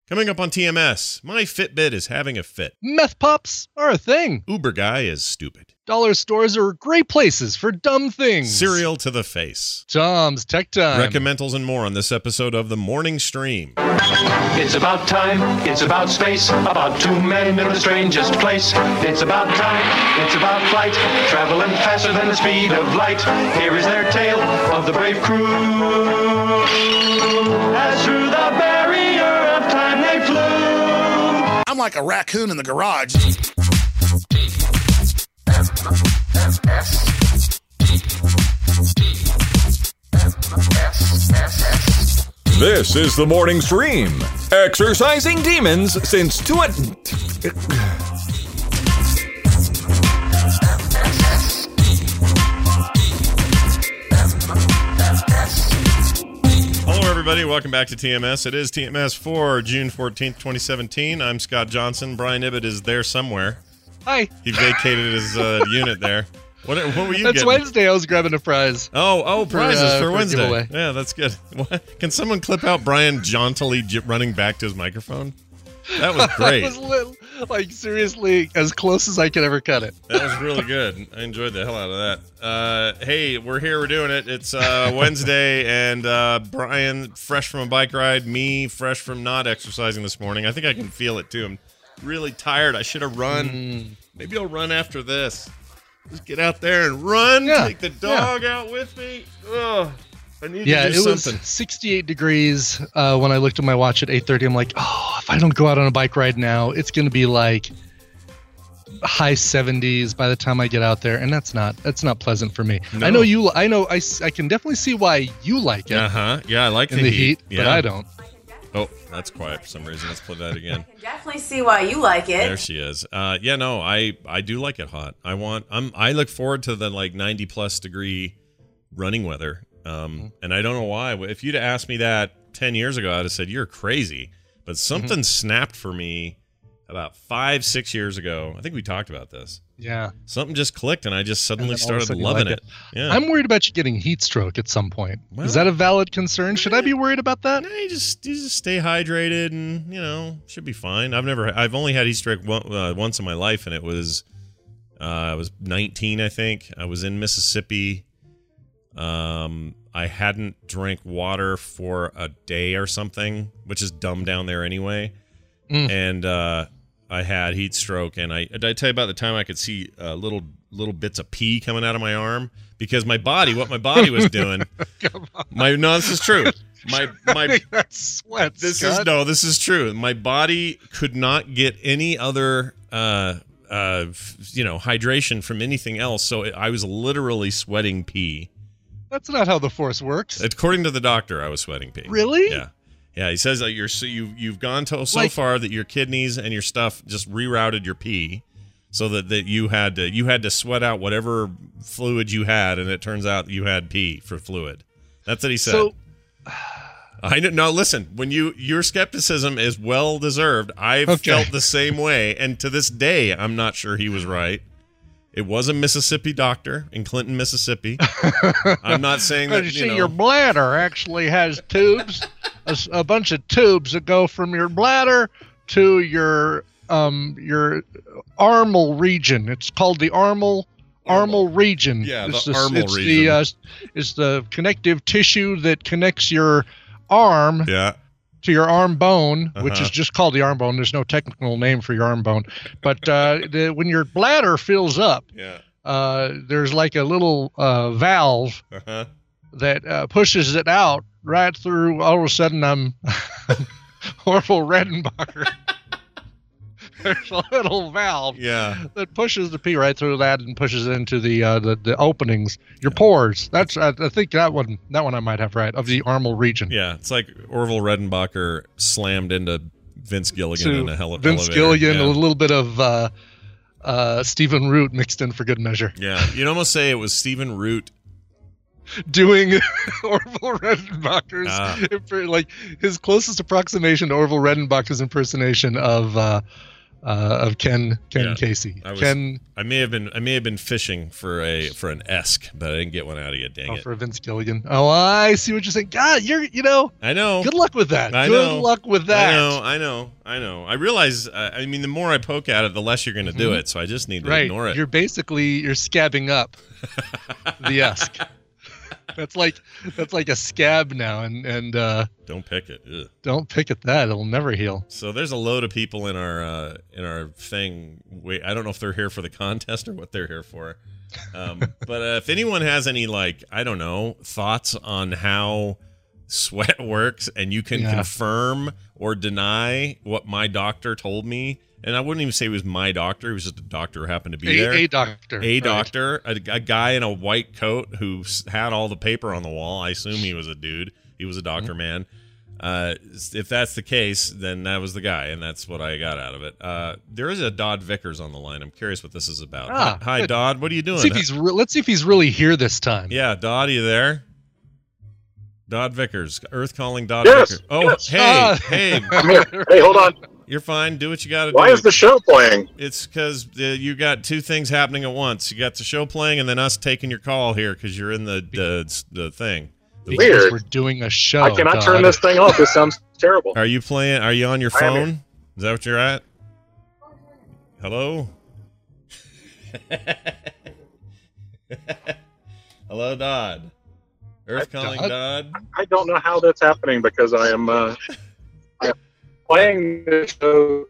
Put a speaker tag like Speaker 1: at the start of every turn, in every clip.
Speaker 1: Coming up on TMS, my Fitbit is having a fit.
Speaker 2: Meth pops are a thing.
Speaker 1: Uber guy is stupid.
Speaker 2: Dollar stores are great places for dumb things.
Speaker 1: Cereal to the face.
Speaker 2: Tom's Tech Time.
Speaker 1: Recommendals and more on this episode of The Morning Stream.
Speaker 3: It's about time, it's about space, about two men in the strangest place. It's about time, it's about flight, traveling faster than the speed of light. Here is their tale of the brave crew. As through the barrier of time they flew.
Speaker 4: I'm like a raccoon in the garage.
Speaker 5: This is the Morning Stream, exercising demons since
Speaker 1: Hello, everybody. Welcome back to TMS. It is TMS for June 14th, 2017. I'm Scott Johnson. Brian Ibbett is there somewhere.
Speaker 2: Hi.
Speaker 1: He vacated his unit there. What were you
Speaker 2: That's
Speaker 1: getting?
Speaker 2: Wednesday. I was grabbing a prize.
Speaker 1: Oh, prizes for Wednesday.
Speaker 2: giveaway.
Speaker 1: Yeah, that's good. Can someone clip out Brian jauntily running back to his microphone? That was great.
Speaker 2: That was seriously as close as I could ever cut it.
Speaker 1: That was really good. I enjoyed the hell out of that. Hey, we're here. We're doing it. It's Wednesday, and Brian, fresh from a bike ride. Me, fresh from not exercising this morning. I think I can feel it, too. I'm really tired. I should have run. Maybe I'll run after this. Just get out there and run.
Speaker 2: Yeah,
Speaker 1: Take the dog out with me. Ugh. I need to do
Speaker 2: it
Speaker 1: something.
Speaker 2: was 68 degrees when I looked at my watch at 8:30. I'm like, if I don't go out on a bike ride now, it's going to be like high 70s by the time I get out there, and that's not pleasant for me.
Speaker 1: No.
Speaker 2: I can definitely see why you like it.
Speaker 1: Yeah, I like
Speaker 2: in the heat,
Speaker 1: yeah.
Speaker 2: but I don't.
Speaker 1: Oh, that's quiet for some reason. Let's play that again.
Speaker 6: I can definitely see why you like it.
Speaker 1: There she is. I do like it hot. I look forward to the 90 plus degree running weather. And I don't know why. If you'd asked me that 10 years ago, I'd have said you're crazy. But something snapped for me about 5-6 years ago. I think we talked about this.
Speaker 2: Yeah.
Speaker 1: Something just clicked, and I just suddenly started loving it. Yeah.
Speaker 2: I'm worried about you getting heat stroke at some point.
Speaker 1: Well,
Speaker 2: is that a valid concern? Should I be worried about that?
Speaker 1: No, you just stay hydrated, and should be fine. I've only had heat stroke once in my life, and it was I was 19, I think. I was in Mississippi. I hadn't drank water for a day or something, which is dumb down there anyway. And I had heat stroke, and did I tell you about the time I could see little bits of pee coming out of my arm? Because what my body was doing. No, this is true.
Speaker 2: That's sweat.
Speaker 1: This is true. My body could not get any other hydration from anything else, so I was literally sweating pee.
Speaker 2: That's not how the force works.
Speaker 1: According to the doctor, I was sweating pee.
Speaker 2: Really?
Speaker 1: Yeah. Yeah, he says that you've gone so far that your kidneys and your stuff just rerouted your pee, so that you had to sweat out whatever fluid you had, and it turns out you had pee for fluid. That's what he said.
Speaker 2: So,
Speaker 1: I know. Now listen, your skepticism is well deserved. I've felt the same way, and to this day, I'm not sure he was right. It was a Mississippi doctor in Clinton, Mississippi. I'm not saying that,
Speaker 2: your bladder actually has tubes, a bunch of tubes that go from your bladder to your armal region. It's called the armal region.
Speaker 1: Yeah,
Speaker 2: it's
Speaker 1: the armal region.
Speaker 2: It's the connective tissue that connects your arm to your arm bone, which is just called the arm bone. There's no technical name for your arm bone. But when your bladder fills up, there's like a little valve that pushes it out right through. All of a sudden, I'm Orville Redenbacher. There's a little valve that pushes the pee right through that and pushes it into the openings, your pores. That's I think that one I might have right, of the armal region.
Speaker 1: Yeah, it's like Orville Redenbacher slammed into Vince Gilligan in a elevator.
Speaker 2: Vince Gilligan, a little bit of Stephen Root mixed in for good measure.
Speaker 1: Yeah, you'd almost say it was Stephen Root
Speaker 2: doing Orville Redenbacher's like his closest approximation to Orville Redenbacher's impersonation of of Ken Casey.
Speaker 1: I may have been fishing for an Esk, but I didn't get one out of you. Dang it!
Speaker 2: For Vince Gilligan. Oh, I see what you're saying. God,
Speaker 1: I know.
Speaker 2: Good luck with that. Good luck with that.
Speaker 1: I know. I realize. I mean, the more I poke at it, the less you're going to do it. So I just need to ignore it.
Speaker 2: You're scabbing up the Esk. That's like a scab now, and
Speaker 1: don't pick it. Ugh.
Speaker 2: Don't pick at that; it'll never heal.
Speaker 1: So there's a load of people in our thing. Wait, I don't know if they're here for the contest or what they're here for. But if anyone has any thoughts on how sweat works, and you can confirm or deny what my doctor told me. And I wouldn't even say he was my doctor. He was just a doctor who happened to be there.
Speaker 2: A doctor.
Speaker 1: A doctor. A guy in a white coat who had all the paper on the wall. I assume he was a dude. He was a doctor man. If that's the case, then that was the guy, and that's what I got out of it. There is a Dodd Vickers on the line. I'm curious what this is about. Hi, Dodd. What are you doing?
Speaker 2: Let's see if he's really here this time.
Speaker 1: Yeah, Dodd, are you there? Dodd Vickers. Earth calling Dodd
Speaker 7: Yes.
Speaker 1: Vickers. Oh, yes. Hey.
Speaker 7: I'm here. Hey, hold on.
Speaker 1: You're fine. Do what you got to do.
Speaker 7: Why is the show playing?
Speaker 1: It's because you got two things happening at once. You got the show playing and then us taking your call here because you're in the thing.
Speaker 7: Weird.
Speaker 2: We're doing a show.
Speaker 7: I cannot turn this thing off. This sounds terrible.
Speaker 1: Are you playing? Are you on your phone? Is that what you're at? Hello? Hello, Dodd. Earth calling Dodd.
Speaker 7: I don't know how that's happening because I am playing this show.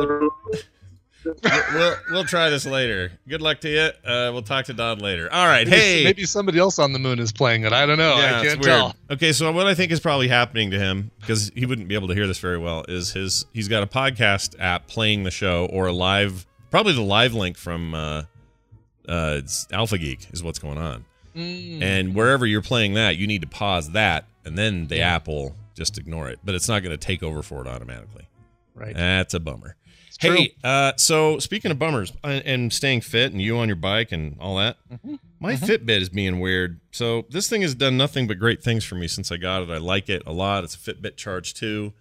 Speaker 1: We'll try this later. Good luck to you. We'll talk to Dodd later. All right.
Speaker 2: Maybe somebody else on the moon is playing it. I don't know.
Speaker 1: Yeah,
Speaker 2: I can't tell.
Speaker 1: Okay, so what I think is probably happening to him, because he wouldn't be able to hear this very well, is he's got a podcast app playing the show or a live, probably the live link from Alpha Geek is what's going on. And wherever you're playing that, you need to pause that, and then the app will just ignore it. But it's not going to take over for it automatically.
Speaker 2: Right.
Speaker 1: That's a bummer. Hey, so speaking of bummers and staying fit and you on your bike and all that, my Fitbit is being weird. So this thing has done nothing but great things for me since I got it. I like it a lot. It's a Fitbit Charge 2.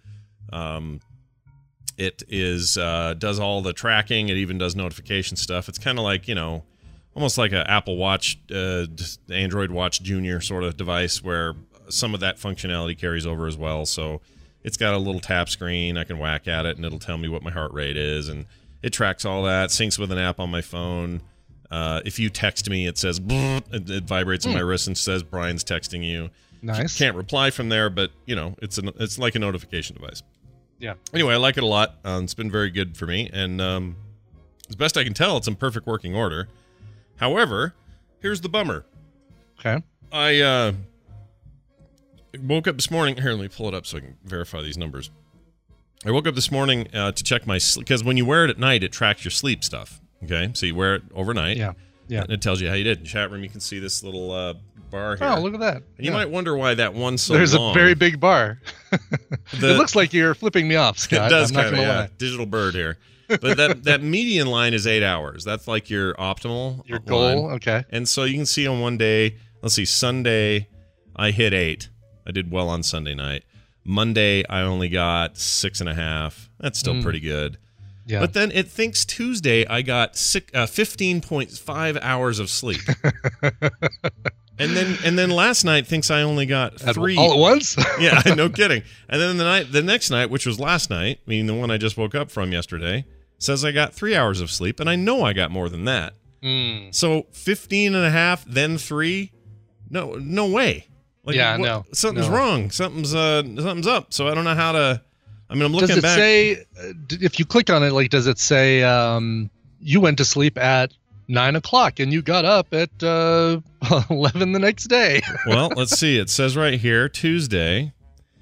Speaker 1: It is does all the tracking. It even does notification stuff. It's kind of like, almost like an Apple Watch, Android Watch Junior sort of device where some of that functionality carries over as well. So it's got a little tap screen. I can whack at it, and it'll tell me what my heart rate is, and it tracks all that. Syncs with an app on my phone. If you text me, it says it vibrates on my wrist and says Brian's texting you.
Speaker 2: Nice.
Speaker 1: Can't reply from there, but it's like a notification device.
Speaker 2: Yeah.
Speaker 1: Anyway, I like it a lot. It's been very good for me, and as best I can tell, it's in perfect working order. However, here's the bummer.
Speaker 2: Okay.
Speaker 1: I woke up this morning. Here, let me pull it up so I can verify these numbers. I woke up this morning to check my sleep, because when you wear it at night, it tracks your sleep stuff. Okay, so you wear it overnight.
Speaker 2: Yeah.
Speaker 1: And it tells you how you did. In the chat room, you can see this little bar here.
Speaker 2: Oh, look at that.
Speaker 1: And you might wonder why that one's so
Speaker 2: There's
Speaker 1: long.
Speaker 2: a very big bar. It looks like you're flipping me off, Scott.
Speaker 1: It does,
Speaker 2: I'm not gonna lie.
Speaker 1: Digital bird here. But that median line is 8 hours. That's like your optimal.
Speaker 2: Your goal,
Speaker 1: line.
Speaker 2: Okay.
Speaker 1: And so you can see on one day, let's see, Sunday, I hit 8. I did well on Sunday night. Monday, I only got 6.5. That's still pretty good. Yeah. But then it thinks Tuesday, I got 15.5 hours of sleep. And then last night thinks I only got 3.
Speaker 2: All at once?
Speaker 1: Yeah, no kidding. And then the next night, which was last night, meaning the one I just woke up from yesterday, says I got 3 hours of sleep, and I know I got more than that. So 15.5, then 3? No way. Like,
Speaker 2: no.
Speaker 1: Something's wrong. Something's up. So I don't know how to. I mean, I'm looking back.
Speaker 2: Does it say, if you click on it, like, does it say you went to sleep at 9 o'clock and you got up at 11 the next day?
Speaker 1: Well, let's see. It says right here, Tuesday.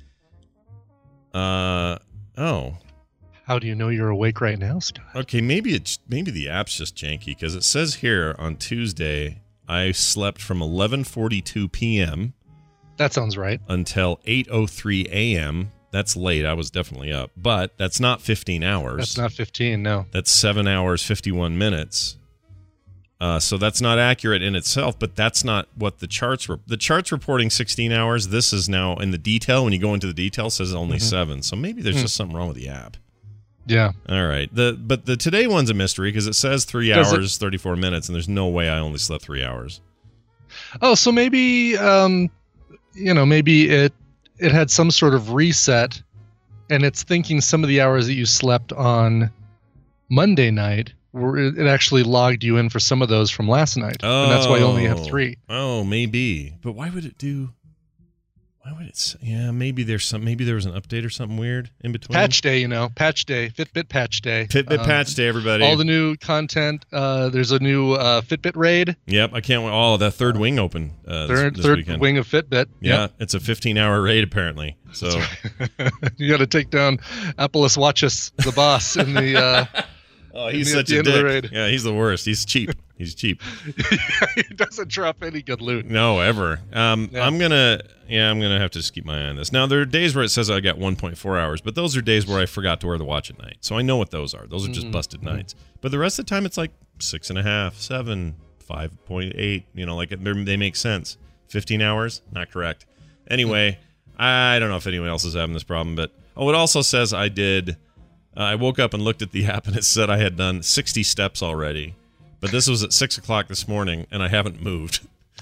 Speaker 1: Oh.
Speaker 2: How do you know you're awake right now, Scott?
Speaker 1: Okay, maybe the app's just janky, because it says here on Tuesday I slept from 11:42 p.m.
Speaker 2: That sounds right.
Speaker 1: Until 8:03 a.m. That's late. I was definitely up. But that's not 15 hours.
Speaker 2: That's not 15, no.
Speaker 1: That's 7 hours, 51 minutes. So that's not accurate in itself, but that's not what the charts were. The chart's reporting 16 hours. This is now in the detail. When you go into the detail, it says only 7. So maybe there's just something wrong with the app.
Speaker 2: Yeah.
Speaker 1: All right. But the today one's a mystery because it says 3 hours, 34 minutes, and there's no way I only slept 3 hours.
Speaker 2: Oh, so maybe, maybe it had some sort of reset, and it's thinking some of the hours that you slept on Monday night, it actually logged you in for some of those from last night.
Speaker 1: Oh.
Speaker 2: And that's why you only have 3.
Speaker 1: Oh, maybe. But why would it do... Yeah, maybe there was an update or something weird in between.
Speaker 2: Patch day, patch day, Fitbit patch day.
Speaker 1: Fitbit patch day, everybody.
Speaker 2: All the new content. There's a new Fitbit raid.
Speaker 1: Yep, I can't wait. Oh, that third wing open this
Speaker 2: third
Speaker 1: weekend.
Speaker 2: Wing of Fitbit.
Speaker 1: Yeah,
Speaker 2: yep.
Speaker 1: It's a 15-hour raid apparently. So
Speaker 2: you got to take down Appleus Watchus, the boss, in the.
Speaker 1: Oh, he's such a dick. Yeah, he's the worst. He's cheap. He's cheap.
Speaker 2: He doesn't drop any good loot.
Speaker 1: No, ever. I'm gonna have to just keep my eye on this. Now there are days where it says I got 1.4 hours, but those are days where I forgot to wear the watch at night. So I know what those are. Those are just busted nights. But the rest of the time it's like 6.5, 7, 5.8. They make sense. 15 hours, not correct. Anyway, I don't know if anyone else is having this problem, but it also says I did. I woke up and looked at the app, and it said I had done 60 steps already. But this was at 6 o'clock this morning, and I haven't moved.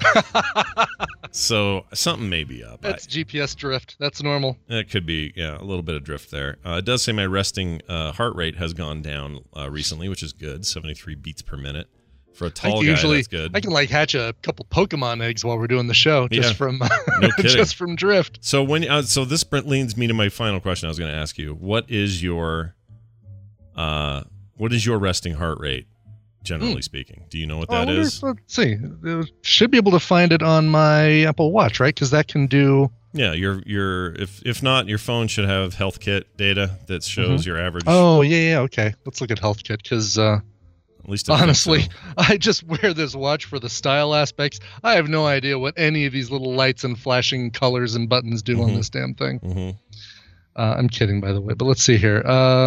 Speaker 1: So something may be up.
Speaker 2: That's GPS drift. That's normal.
Speaker 1: It could be, a little bit of drift there. It does say my resting heart rate has gone down recently, which is good, 73 beats per minute. For a tall guy, that's good.
Speaker 2: I can hatch a couple Pokemon eggs while we're doing the show just from
Speaker 1: no kidding.
Speaker 2: Just from drift.
Speaker 1: So this leads me to my final question I was going to ask you. What is your resting heart rate? Generally speaking, do you know what that is?
Speaker 2: Let's see. Should be able to find it on my Apple Watch, right? Because that can do.
Speaker 1: Yeah, if not, your phone should have Health Kit data that shows your average.
Speaker 2: Oh yeah, okay. Let's look at Health Kit because at
Speaker 1: least
Speaker 2: honestly, I just wear this watch for the style aspects. I have no idea what any of these little lights and flashing colors and buttons do on this damn thing. I'm kidding, by the way, but let's see here.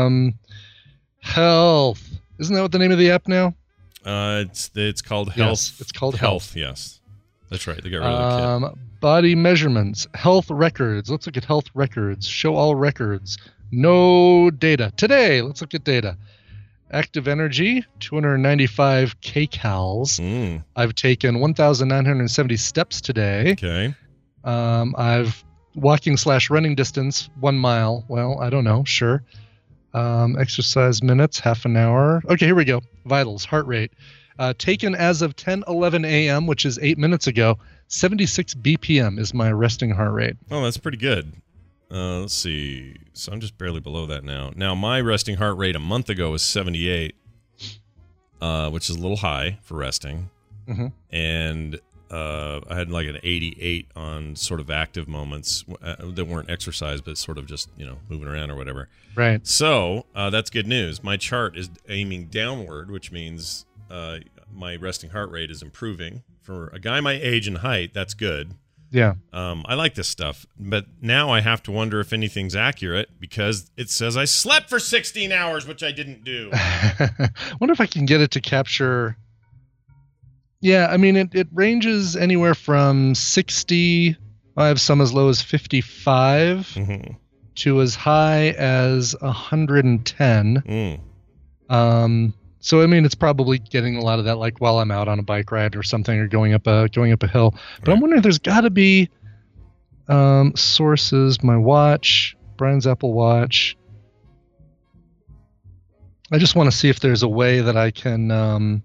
Speaker 2: Health. Isn't that what the name of the app now?
Speaker 1: It's called Health.
Speaker 2: Yes, it's called Health.
Speaker 1: Yes, that's right. They got rid of the kit.
Speaker 2: Body measurements, health records. Let's look at health records. Show all records. No data today. Let's look at data. Active energy, 295 kcals. I've taken 1,970 steps today.
Speaker 1: Okay.
Speaker 2: I've walking/running distance 1 mile. Well, I don't know. Sure. Exercise minutes, half an hour. Okay, here we go. Vitals, heart rate. Taken as of 10:11 a.m., which is 8 minutes ago. 76 BPM is my resting heart rate.
Speaker 1: Oh, that's pretty good. Let's see. So I'm just barely below that now. Now, my resting heart rate a month ago was 78, which is a little high for resting. And I had like an 88 on sort of active moments that weren't exercise, but sort of just, moving around or whatever.
Speaker 2: Right.
Speaker 1: So that's good news. My chart is aiming downward, which means my resting heart rate is improving. For a guy my age and height, that's good.
Speaker 2: Yeah.
Speaker 1: I like this stuff, but now I have to wonder if anything's accurate because it says I slept for 16 hours, which I didn't do.
Speaker 2: Wonder if I can get it to capture. Yeah, I mean, it ranges anywhere from 60, I have some as low as 55, to as high as 110. So, I mean, it's probably getting a lot of that, like while I'm out on a bike ride or something, or going up a hill. But I'm wondering if there's got to be sources. My watch, Brian's Apple Watch. I just want to see if there's a way that I can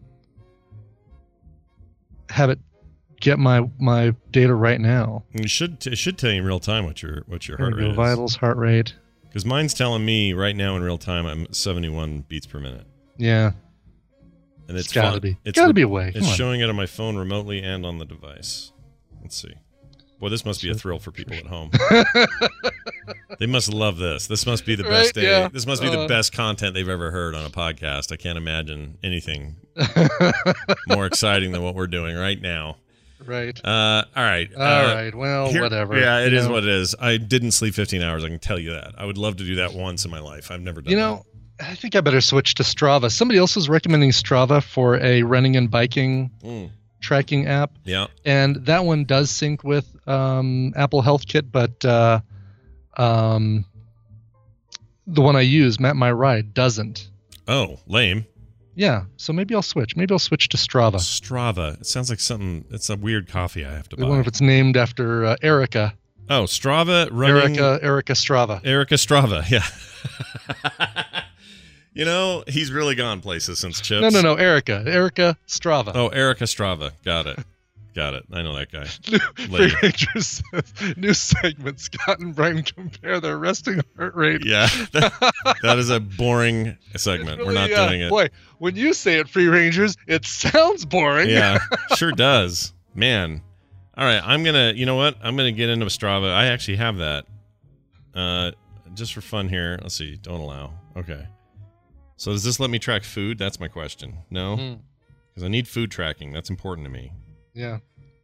Speaker 2: have it get my data right now.
Speaker 1: It should tell you in real time what your heart rate is.
Speaker 2: Vitals, heart rate.
Speaker 1: Because mine's telling me right now in real time I'm 71 beats per minute.
Speaker 2: Yeah.
Speaker 1: And it's
Speaker 2: gotta be. It's gotta be a way.
Speaker 1: It's showing it on my phone remotely and on the device. Let's see. Boy, this must be a thrill for people at home. They must love this. This must be the best day. Yeah. This must be the best content they've ever heard on a podcast. I can't imagine anything more exciting than what we're doing right now.
Speaker 2: Right.
Speaker 1: All right.
Speaker 2: All right. Well, whatever.
Speaker 1: Yeah, it is what it is. I didn't sleep 15 hours. I can tell you that. I would love to do that once in my life. I've never done that.
Speaker 2: I think I better switch to Strava. Somebody else was recommending Strava for a running and biking tracking app.
Speaker 1: Yeah.
Speaker 2: And that one does sync with Apple Health Kit, but The one I use, Map My Ride, doesn't.
Speaker 1: Oh, lame.
Speaker 2: Yeah, so maybe I'll switch. Maybe I'll switch to Strava.
Speaker 1: Strava. It sounds like something. It's a weird coffee I have to buy.
Speaker 2: I wonder if it's named after Erica.
Speaker 1: Oh, Strava running.
Speaker 2: Erica Strava.
Speaker 1: Erica Strava. Yeah. You know, he's really gone places since Chips.
Speaker 2: No. Erica Strava.
Speaker 1: Oh, Erica Strava. Got it. I know that guy.
Speaker 2: Free Rangers says, new segment, Scott and Brian compare their resting heart rate.
Speaker 1: Yeah, that is a boring segment.
Speaker 2: Really,
Speaker 1: we're not doing it.
Speaker 2: Boy, when you say it, Free Rangers, it sounds boring.
Speaker 1: Yeah, sure does. Man. All right, you know what? I'm going to get into Strava. I actually have that. Just for fun here. Let's see. Don't allow. Okay. So does this let me track food? That's my question. No? Because I need food tracking. That's important to me.
Speaker 2: Yeah.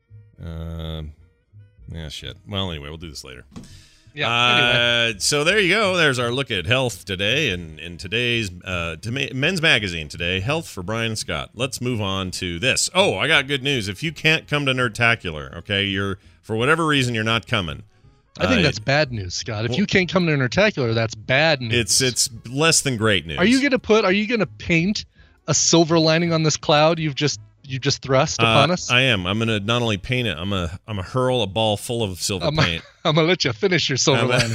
Speaker 1: Yeah, shit. Well, anyway, we'll do this later.
Speaker 2: Yeah. Anyway.
Speaker 1: So there you go. There's our look at health today, and in today's Men's Magazine today, health for Brian and Scott. Let's move on to this. Oh, I got good news. If you can't come to Nerdtacular, okay, for whatever reason you're not coming.
Speaker 2: I think that's bad news, Scott. If you can't come to Nerdtacular, that's bad news.
Speaker 1: It's less than great news.
Speaker 2: Are you gonna paint a silver lining on this cloud you've just thrust upon us?
Speaker 1: I am. I'm gonna not only paint it. I'm gonna hurl a ball full of silver paint.
Speaker 2: I'm gonna let you finish your silver lining.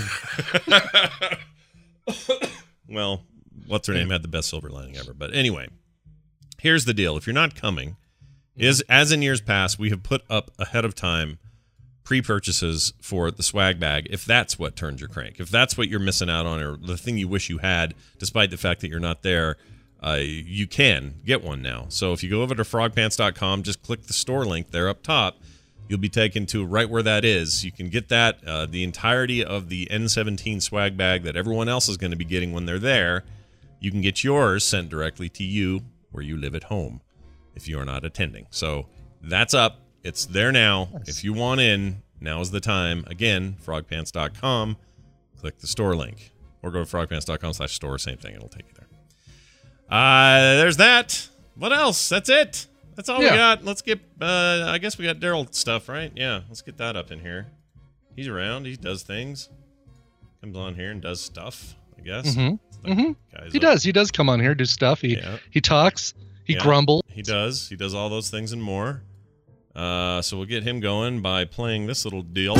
Speaker 1: Well, what's her name had the best silver lining ever. But anyway, here's the deal. If you're not coming, as in years past, we have put up ahead of time pre-purchases for the swag bag. If that's what turns your crank, if that's what you're missing out on, or the thing you wish you had, despite the fact that you're not there. You can get one now. So if you go over to frogpants.com, just click the store link there up top. You'll be taken to right where that is. You can get that, the entirety of the N17 swag bag that everyone else is going to be getting when they're there. You can get yours sent directly to you where you live at home if you are not attending. So that's up. It's there now. Nice. If you want in, now is the time. Again, frogpants.com. Click the store link. Or go to frogpants.com/store. Same thing. It'll take you there. There's that. What else? That's it. That's all we got. Let's get, I guess we got Daryl stuff, right? Yeah, let's get that up in here. He's around. He does things. Comes on here and does stuff, I guess.
Speaker 2: He does. He does come on here, do stuff. He talks. He grumbles.
Speaker 1: He does. He does all those things and more. So we'll get him going by playing this little deal.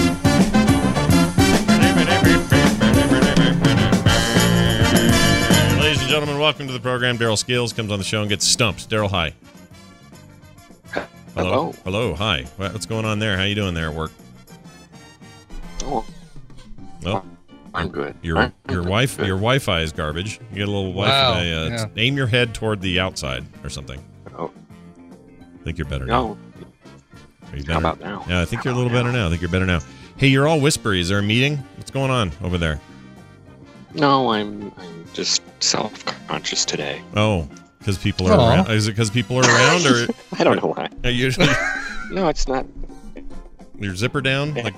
Speaker 1: Ladies and gentlemen, welcome to the program. Daryl Scales comes on the show and gets stumped. Daryl, hi.
Speaker 8: Hello.
Speaker 1: Hello. Hi. What's going on there? How you doing there at work?
Speaker 8: Oh, I'm good.
Speaker 1: Your Wi-Fi is garbage. You get a little Wi-Fi. Aim your head toward the outside or something.
Speaker 8: Oh.
Speaker 1: I think you're better
Speaker 8: now.
Speaker 1: Are you better?
Speaker 8: How about now?
Speaker 1: Yeah, I think you're a little better now. I think you're better now. Hey, you're all whispery. Is there a meeting? What's going on over there?
Speaker 8: No, I'm just self-conscious today.
Speaker 1: Oh, because people are around? Is it because people are around? Or
Speaker 8: I don't know why. No, it's not.
Speaker 1: Your zipper down? Like.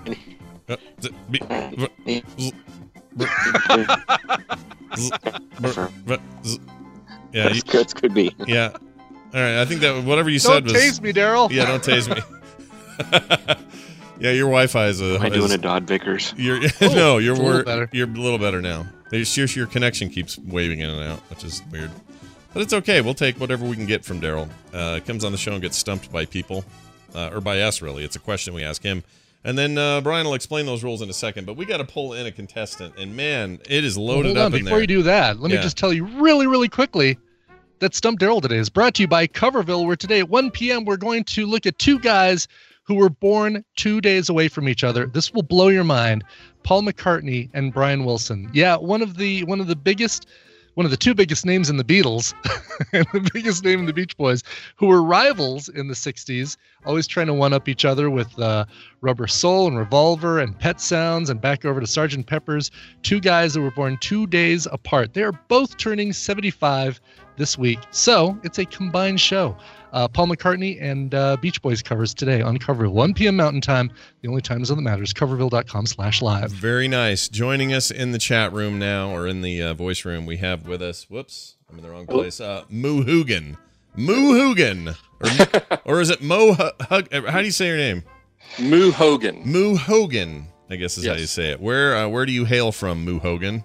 Speaker 1: Yeah,
Speaker 8: it could be.
Speaker 1: Yeah. All right. I think that whatever you said was.
Speaker 2: Don't tase me, Daryl.
Speaker 1: Yeah, don't tase me. Yeah, your Wi-Fi is a.
Speaker 8: Am I doing a Dodd Vickers?
Speaker 1: You're a little better. You're a little better now. It's just your connection keeps waving in and out, which is weird. But it's okay. We'll take whatever we can get from Daryl. Comes on the show and gets stumped by people, or by us, really. It's a question we ask him. And then Brian will explain those rules in a second. But we got to pull in a contestant. And, man, it is loaded up in there.
Speaker 2: Before you do that, let me just tell you really, really quickly that Stump Daryl today is brought to you by Coverville, where today at 1 p.m. we're going to look at two guys who were born 2 days away from each other. This will blow your mind. Paul McCartney and Brian Wilson. Yeah, one of the two biggest names in the Beatles and the biggest name in the Beach Boys, who were rivals in the 60s, always trying to one-up each other with Rubber Soul and Revolver and Pet Sounds and back over to Sgt. Pepper's. Two guys that were born 2 days apart. They are both turning 75 this week. So it's a combined show. Paul McCartney and Beach Boys covers today on Coverville, 1 p.m. Mountain Time. The only time zone that matters, coverville.com/live.
Speaker 1: Very nice. Joining us in the chat room now, or in the voice room, we have with us, whoops, I'm in the wrong place, Moo Hoogan. Moo Hoogan. Or is it Mo Hug? How do you say your name?
Speaker 9: Moo Hogan.
Speaker 1: Moo Hogan, I guess is how you say it. Where do you hail from, Moo Hogan?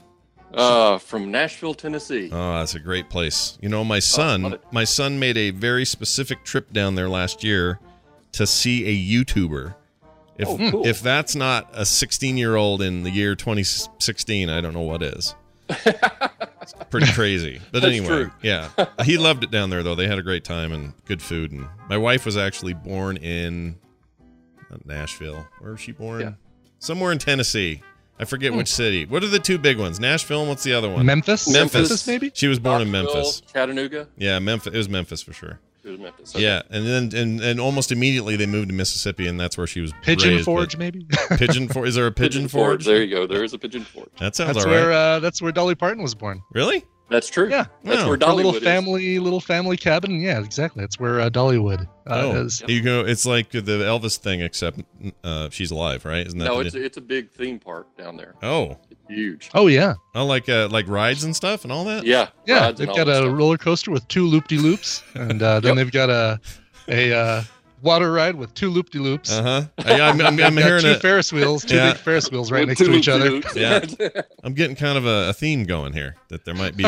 Speaker 9: From Nashville, Tennessee.
Speaker 1: Oh, that's a great place. You know, my son made a very specific trip down there last year to see a YouTuber.
Speaker 9: Cool.
Speaker 1: If that's not a 16-year-old in the year 2016, I don't know what is. It's pretty crazy. But anyway,
Speaker 9: true.
Speaker 1: Yeah. He loved it down there, though. They had a great time and good food. And my wife was actually born in Nashville. Where was she born?
Speaker 9: Yeah.
Speaker 1: Somewhere in Tennessee. I forget which city. What are the two big ones? Nashville and what's the other one?
Speaker 2: Memphis, maybe?
Speaker 1: She was born in Memphis.
Speaker 9: Chattanooga?
Speaker 1: Yeah, Memphis. It was Memphis for sure.
Speaker 9: It was Memphis. Okay.
Speaker 1: Yeah, and then and almost immediately they moved to Mississippi, and that's where she was
Speaker 2: Pigeon
Speaker 1: raised,
Speaker 2: Forge, maybe?
Speaker 1: Pigeon Forge. Is there a Pigeon Forge?
Speaker 9: There you go. There is a Pigeon Forge.
Speaker 1: That sounds
Speaker 2: That's
Speaker 1: all right.
Speaker 2: that's where Dolly Parton was born.
Speaker 1: Really?
Speaker 9: That's true.
Speaker 2: Yeah.
Speaker 9: That's
Speaker 1: Oh.
Speaker 9: where
Speaker 2: Her
Speaker 9: Dollywood
Speaker 2: little family cabin. Yeah, exactly. That's where Dollywood is.
Speaker 1: You go. It's like the Elvis thing, except she's alive, right? Isn't that?
Speaker 9: No, it's a big theme park down there.
Speaker 1: Oh,
Speaker 9: It's huge.
Speaker 2: Oh yeah,
Speaker 1: oh, like rides and stuff and all that.
Speaker 9: Yeah.
Speaker 2: yeah.
Speaker 9: rides
Speaker 2: They've
Speaker 9: and
Speaker 2: got
Speaker 9: all
Speaker 2: a
Speaker 9: that stuff.
Speaker 2: roller coaster with 2 loop-de-loops, and then they've got a water ride with 2 loop-de-loops.
Speaker 1: I'm hearing
Speaker 2: 2
Speaker 1: it.
Speaker 2: Ferris wheels, 2
Speaker 1: Yeah.
Speaker 2: big Ferris wheels right
Speaker 9: With
Speaker 2: next to each other.
Speaker 9: loop-de-loops.
Speaker 1: Yeah. I'm getting kind of a theme going here that there might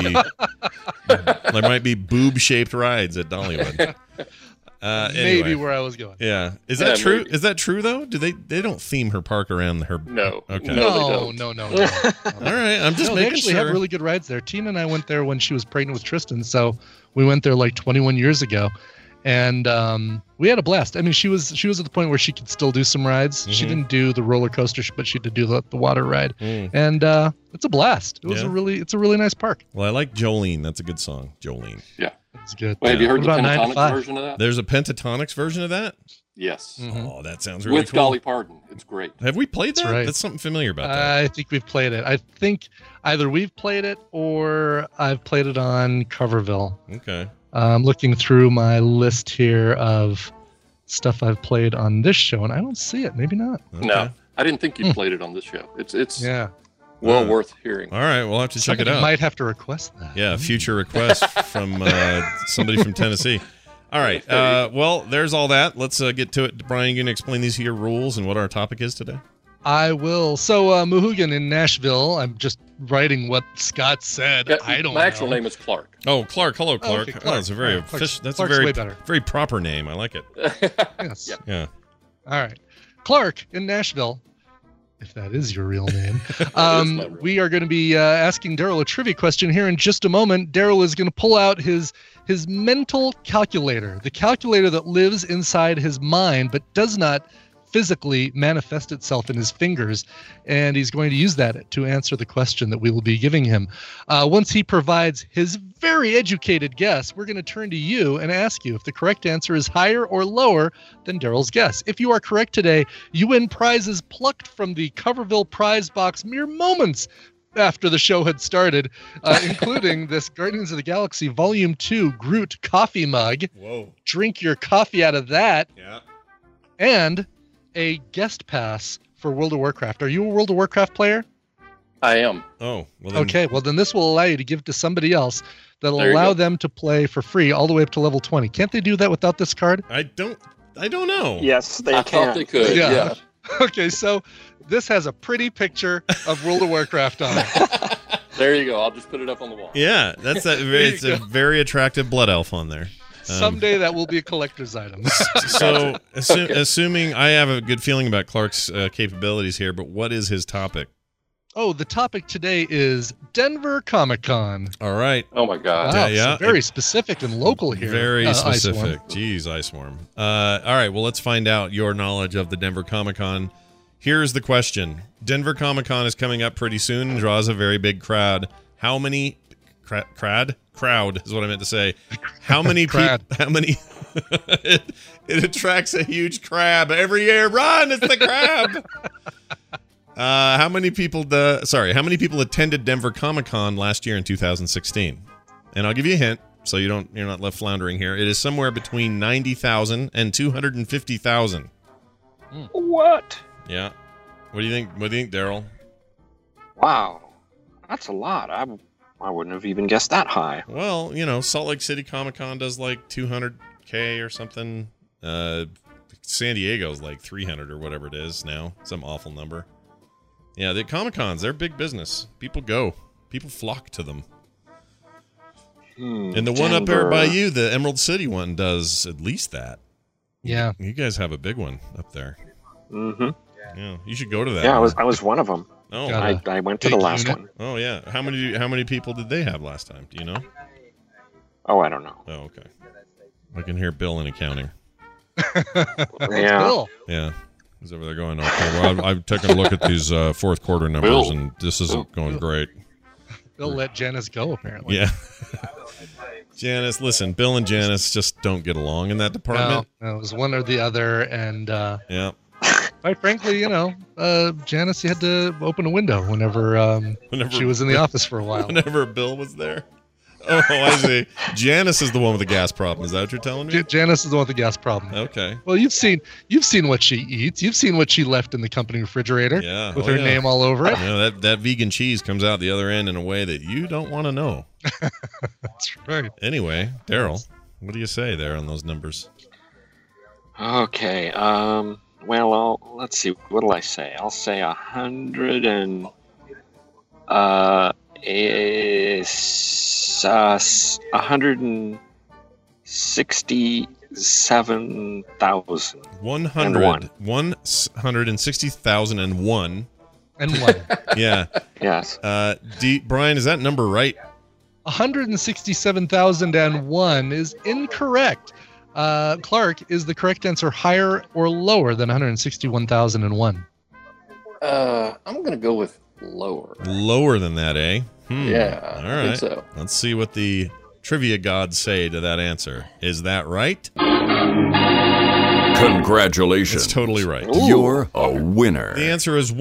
Speaker 1: be boob-shaped rides at Dollywood.
Speaker 2: Maybe
Speaker 1: Anyway.
Speaker 2: where I was going.
Speaker 1: Yeah. Is that
Speaker 9: Yeah,
Speaker 1: true?
Speaker 9: maybe.
Speaker 1: Is that true though? Do they don't theme her park around her?
Speaker 9: No.
Speaker 1: Okay.
Speaker 9: No.
Speaker 2: No.
Speaker 1: All right. I'm just
Speaker 2: No, they
Speaker 1: making
Speaker 2: actually
Speaker 1: sure.
Speaker 2: have really good rides there. Tina and I went there when she was pregnant with Tristan, so we went there like 21 years ago, and we had a blast. I mean, she was at the point where she could still do some rides. She
Speaker 1: Mhm.
Speaker 2: didn't do the roller coaster, but she did do the water ride,
Speaker 1: Mm.
Speaker 2: and it's a blast. It's a really nice park.
Speaker 1: Well, I like Jolene. That's a good song, Jolene.
Speaker 2: It's good.
Speaker 9: Wait, have you heard
Speaker 2: What
Speaker 9: the
Speaker 2: about 9 to
Speaker 9: pentatonic
Speaker 2: 5?
Speaker 9: version of that?
Speaker 1: There's a Pentatonix version of that.
Speaker 9: Yes.
Speaker 2: Mhm.
Speaker 1: Oh, that sounds really
Speaker 9: With
Speaker 1: cool.
Speaker 9: Dolly Parton. It's great.
Speaker 1: Have we played that?
Speaker 2: That's right.
Speaker 1: That's something familiar about that.
Speaker 2: I think we've played it. I think either we've played it or I've played it on Coverville.
Speaker 1: Okay.
Speaker 2: I'm looking through my list here of stuff I've played on this show, and I don't see it. Maybe not.
Speaker 1: Okay.
Speaker 9: No, I didn't think you played it on this show. It's
Speaker 2: Yeah.
Speaker 9: well worth hearing.
Speaker 1: All right, we'll have to check it
Speaker 2: Somebody
Speaker 1: out.
Speaker 2: might have to request that.
Speaker 1: Yeah, future request from somebody from Tennessee. All right. Well, there's all that. Let's get to it. Brian, you gonna explain these here rules and what our topic is today?
Speaker 2: I will. So, Muhugan in Nashville. I'm just writing what Scott said.
Speaker 9: Yeah,
Speaker 2: I don't
Speaker 9: My actual
Speaker 2: know.
Speaker 9: name is Clark.
Speaker 1: Oh, Clark. Hello, Clark.
Speaker 2: okay,
Speaker 1: Oh,
Speaker 2: Clark.
Speaker 1: that's a very
Speaker 2: All right, Clark's-
Speaker 1: that's
Speaker 2: Clark's
Speaker 1: a very
Speaker 2: way better.
Speaker 1: very proper name. I like it.
Speaker 2: Yes.
Speaker 1: Yeah.
Speaker 2: All right. Clark in Nashville, if that is your real name.
Speaker 9: my real
Speaker 2: We are going to be asking Daryl a trivia question here in just a moment. Daryl is going to pull out his mental calculator, the calculator that lives inside his mind but does not physically manifest itself in his fingers, and he's going to use that to answer the question that we will be giving him. Once he provides his very educated guess, we're going to turn to you and ask you if the correct answer is higher or lower than Daryl's guess. If you are correct today, you win prizes plucked from the Coverville prize box mere moments after the show had started, including this Guardians of the Galaxy Volume 2 Groot coffee mug.
Speaker 1: Whoa.
Speaker 2: Drink your coffee out of that.
Speaker 1: Yeah.
Speaker 2: And a guest pass for World of Warcraft. Are you a World of Warcraft player?
Speaker 9: I am.
Speaker 1: Oh, well then,
Speaker 2: Okay, well then this will allow you to give it to somebody else that'll
Speaker 9: There you
Speaker 2: allow
Speaker 9: go.
Speaker 2: them to play for free all the way up to level 20. Can't they do that without this card?
Speaker 1: I don't know.
Speaker 8: Yes, they
Speaker 9: I
Speaker 8: can.
Speaker 9: thought they could.
Speaker 2: Yeah.
Speaker 9: Yeah.
Speaker 2: Okay, so this has a pretty picture of World of Warcraft on it.
Speaker 9: There you go. I'll just put it up on the wall.
Speaker 1: Yeah, that's a
Speaker 2: There you
Speaker 1: it's a very attractive blood elf on there.
Speaker 2: Someday that will be a collector's item.
Speaker 1: So, assuming I have a good feeling about Clark's capabilities here, but what is his topic?
Speaker 2: Oh, the topic today is Denver Comic Con.
Speaker 1: All right.
Speaker 9: Oh my God.
Speaker 2: Wow,
Speaker 1: yeah.
Speaker 2: so very specific and local here.
Speaker 1: Very
Speaker 2: Iceworm.
Speaker 1: specific. Jeez, Iceworm. All right, well, let's find out your knowledge of the Denver Comic Con. Here's the question. Denver Comic Con is coming up pretty soon and draws a very big crowd. How many... Crowd is what I meant to say. How many people...
Speaker 2: Crowd.
Speaker 1: How many... it attracts a huge crab every year. Run! It's the crab! How many people attended Denver Comic Con last year in 2016? And I'll give you a hint, so you're not left floundering here. It is somewhere between 90,000 and 250,000.
Speaker 8: What?
Speaker 1: Yeah. What do you think? What do you think, Daryl?
Speaker 8: Wow, that's a lot. I wouldn't have even guessed that high.
Speaker 1: Well, Salt Lake City Comic Con does like 200K or something. San Diego's like 300 or whatever it is now. Some awful number. Yeah, the Comic Cons, they're big business. People go. People flock to them. And the one up there by you, the Emerald City one, does at least that.
Speaker 2: Yeah.
Speaker 1: You guys have a big one up there.
Speaker 8: Mm-hmm.
Speaker 1: Yeah, you should go to that.
Speaker 8: Yeah, I was one of them.
Speaker 1: Oh,
Speaker 8: I went to the last one.
Speaker 1: Oh yeah. How many people did they have last time? Do you know?
Speaker 8: Oh, I don't know.
Speaker 1: Oh, okay. I can hear Bill in accounting.
Speaker 8: Yeah.
Speaker 2: Bill.
Speaker 1: Yeah. He's over there going, okay, well, I've taken a look at these fourth quarter numbers, and this isn't going great.
Speaker 2: Bill let Janice go, apparently.
Speaker 1: Yeah. Janice, listen, Bill and Janice just don't get along in that department.
Speaker 2: No, it was one or the other, and
Speaker 1: yeah.
Speaker 2: quite frankly, Janice had to open a window whenever she was in the office for a while.
Speaker 1: Whenever Bill was there. Oh, I see. Janice is the one with the gas problem. Is that what you're telling me?
Speaker 2: Janice is the one with the gas problem.
Speaker 1: Okay.
Speaker 2: Well, you've seen what she eats. You've seen what she left in the company refrigerator.
Speaker 1: Yeah.
Speaker 2: With her name all over it.
Speaker 1: That vegan cheese comes out the other end in a way that you don't want to know.
Speaker 2: That's right.
Speaker 1: Anyway, Daryl, what do you say there on those numbers?
Speaker 8: Okay. Well, let's see. What'll I say? I'll say 100 and 167,000.
Speaker 1: 160,001.
Speaker 2: And one.
Speaker 8: Yeah. Yes.
Speaker 1: Brian, is that number right?
Speaker 2: 167,001 is incorrect. Clark, is the correct answer higher or lower than 161,001?
Speaker 9: I'm going to go with lower.
Speaker 1: Lower than that, eh?
Speaker 9: Yeah,
Speaker 1: all right.
Speaker 9: I think so.
Speaker 1: Let's see what the trivia gods say to that answer. Is that right?
Speaker 5: Congratulations.
Speaker 1: It's totally right.
Speaker 5: Ooh. You're a winner.
Speaker 1: The answer is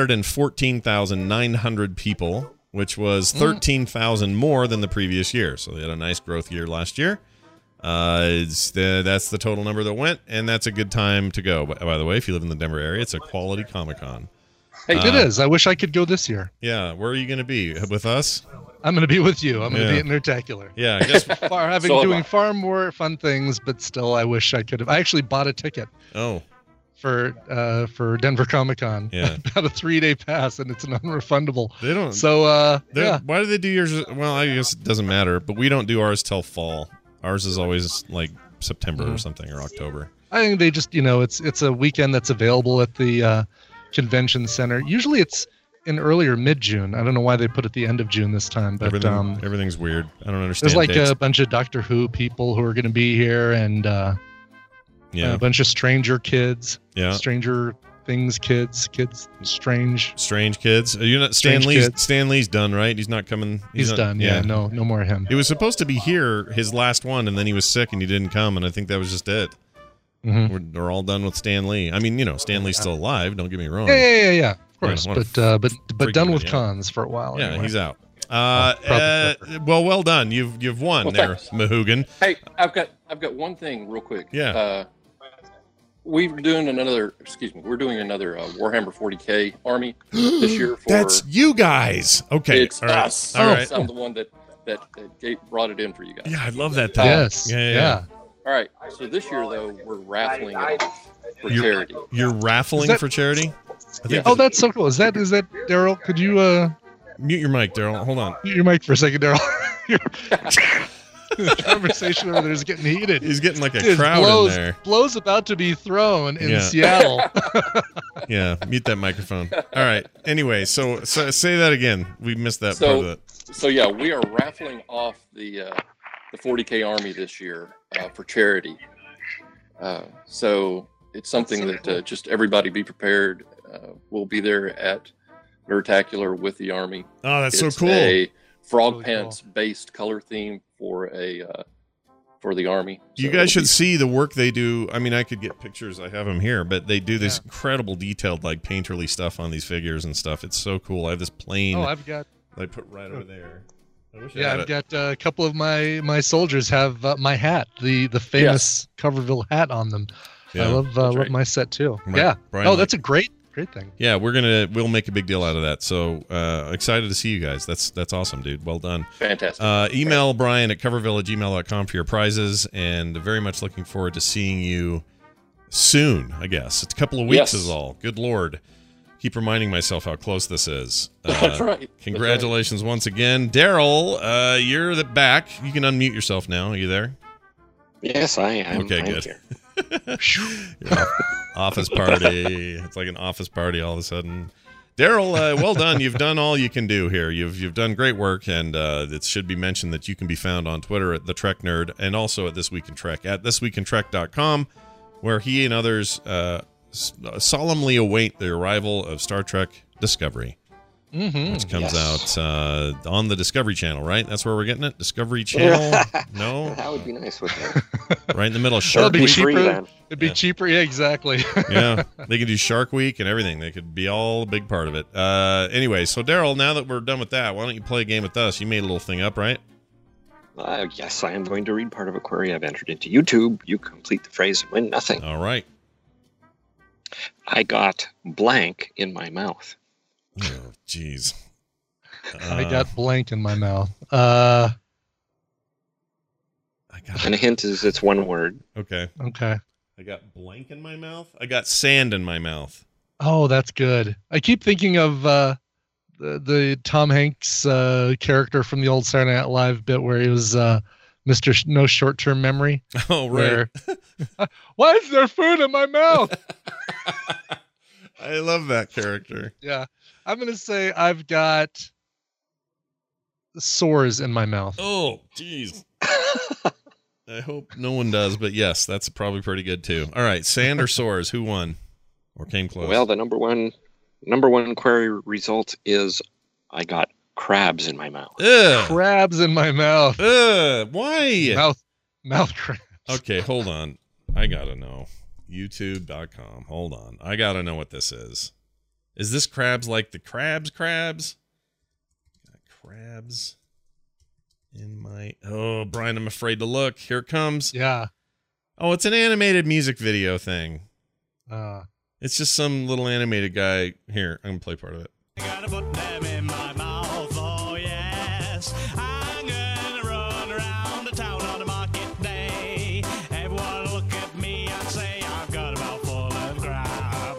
Speaker 1: 114,900 people, which was 13,000 more than the previous year. So they had a nice growth year last year. That's the total number that went, and that's a good time to go. By the way, if you live in the Denver area, it's a quality Comic-Con.
Speaker 2: Hey, it is. I wish I could go this year.
Speaker 1: Yeah, where are you going to be? With us?
Speaker 2: I'm going to be with you. I'm going to be at Nertacular.
Speaker 1: Yeah, I guess
Speaker 2: doing far more fun things, but still, I wish I could have. I actually bought a ticket.
Speaker 1: Oh.
Speaker 2: For Denver Comic-Con.
Speaker 1: Yeah.
Speaker 2: About a 3-day pass, and it's non-refundable.
Speaker 1: They don't.
Speaker 2: So
Speaker 1: yeah. Why do they do yours? Well, I guess it doesn't matter, but we don't do ours till fall. Ours is always like September or something, or October.
Speaker 2: I think they just, it's a weekend that's available at the convention center. Usually it's in earlier mid-June. I don't know why they put it at the end of June this time, but
Speaker 1: everything's weird. I don't understand.
Speaker 2: There's like
Speaker 1: dates.
Speaker 2: a bunch of Doctor Who people who are going to be here, and a bunch of Stranger kids.
Speaker 1: Yeah.
Speaker 2: Stranger Things kids, strange
Speaker 1: kids. You're not Stan Lee's done, right? He's not coming.
Speaker 2: He's done. Yeah, no more of him.
Speaker 1: He was supposed to be here, his last one, and then he was sick and he didn't come, and I think that was just it.
Speaker 2: Mm-hmm.
Speaker 1: We're all done with Stan Lee. I mean, Stan Lee's still alive. Don't get me wrong.
Speaker 2: Yeah. Of course, but done with cons for a while.
Speaker 1: Yeah,
Speaker 2: anyway.
Speaker 1: he's out. Well done. You've won there, Mahoogan.
Speaker 9: Hey, I've got one thing real quick.
Speaker 1: Yeah.
Speaker 9: We're doing another Warhammer 40K army this year.
Speaker 1: That's you guys. Okay.
Speaker 9: It's us.
Speaker 1: All right.
Speaker 9: I'm the one that brought it in for you guys.
Speaker 1: Yeah, I love that thing.
Speaker 2: Yes.
Speaker 1: Yeah.
Speaker 9: All right. So this year, though, we're raffling it for charity.
Speaker 1: You're raffling for charity?
Speaker 9: Yeah.
Speaker 2: Oh, that's so cool. Is that Daryl? Could you
Speaker 1: mute your mic, Daryl? Hold on.
Speaker 2: Mute your mic for a second, Daryl. The conversation over there is getting heated.
Speaker 1: He's getting like a crowd in there.
Speaker 2: Blow's about to be thrown in Seattle.
Speaker 1: Yeah, mute that microphone. All right. Anyway, so say that again. We missed that part of it.
Speaker 9: So yeah, we are raffling off the 40K army this year for charity. So it's something that just everybody be prepared. We'll be there at Nertacular with the army.
Speaker 1: Oh, that's so cool.
Speaker 9: A frog pants based color theme for the army.
Speaker 1: You guys should see the work they do. I mean, I could get pictures. I have them here, but they do this incredible detailed, like painterly stuff on these figures and stuff. It's so cool. I have this plane.
Speaker 2: I've got.
Speaker 1: I put right over there.
Speaker 2: I've got a couple of my soldiers have my hat, the famous Coverville hat on them. Yeah, I love my set too. Brian, that's a great thing.
Speaker 1: Yeah, we'll make a big deal out of that. So excited to see you guys. That's awesome, dude. Well done.
Speaker 9: Fantastic.
Speaker 1: Email Brian at coverville@gmail.com for your prizes, and very much looking forward to seeing you soon. I guess it's a couple of weeks is all. Good Lord. keep reminding myself how close this is.
Speaker 9: That's right.
Speaker 1: Congratulations once again. Daryl, you're back. You can unmute yourself now. Are you there?
Speaker 8: Yes, I am.
Speaker 1: Okay, good. Office party. It's like an office party all of a sudden. Daryl, well done. You've done all you can do here. You've done great work, and it should be mentioned that you can be found on Twitter at The Trek Nerd and also at This Week in Trek at thisweekintrek.com, where he and others solemnly await the arrival of Star Trek Discovery, which comes out on the Discovery Channel, right? That's where we're getting it? Discovery Channel? No?
Speaker 8: That would be nice, wouldn't it?
Speaker 1: Right in the middle of Shark
Speaker 2: It'd be
Speaker 1: Week.
Speaker 2: cheaper. It'd be cheaper. Yeah, exactly.
Speaker 1: Yeah, they could do Shark Week and everything. They could be all a big part of it. Anyway, so Daryl, now that we're done with that, why don't you play a game with us? You made a little thing up, right?
Speaker 8: Yes, I am going to read part of a query I've entered into YouTube. You complete the phrase and win nothing.
Speaker 1: All right.
Speaker 8: I got blank in my mouth.
Speaker 1: Oh, jeez.
Speaker 2: I got blank in my mouth.
Speaker 8: And a hint is it's one word.
Speaker 1: Okay. I got blank in my mouth. I got sand in my mouth.
Speaker 2: Oh, that's good. I keep thinking of the Tom Hanks character from the old Saturday Night Live bit where he was Mr. No Short-Term Memory.
Speaker 1: Oh, right.
Speaker 2: Why is there food in my mouth?
Speaker 1: I love that character.
Speaker 2: Yeah. I'm going to say I've got sores in my mouth.
Speaker 1: Oh, jeez. I hope no one does, but yes, that's probably pretty good too. All right, sand or sores, who won or came close?
Speaker 8: Well, the number one query result is I got crabs in my mouth.
Speaker 1: Ugh.
Speaker 2: Crabs in my mouth.
Speaker 1: Why?
Speaker 2: Mouth crabs.
Speaker 1: Okay, hold on. I gotta know. YouTube.com. Hold on. I gotta know what this is. Is this crabs like the crabs? Got crabs in my... Oh, Brian, I'm afraid to look. Here it comes.
Speaker 2: Yeah.
Speaker 1: Oh, it's an animated music video thing. It's just some little animated guy. Here, I'm going to play part of it.
Speaker 10: Gotta put them in my mouth, oh yes. I'm gonna run around the town on a market day. Everyone look at me and say I've got a mouth full of crab.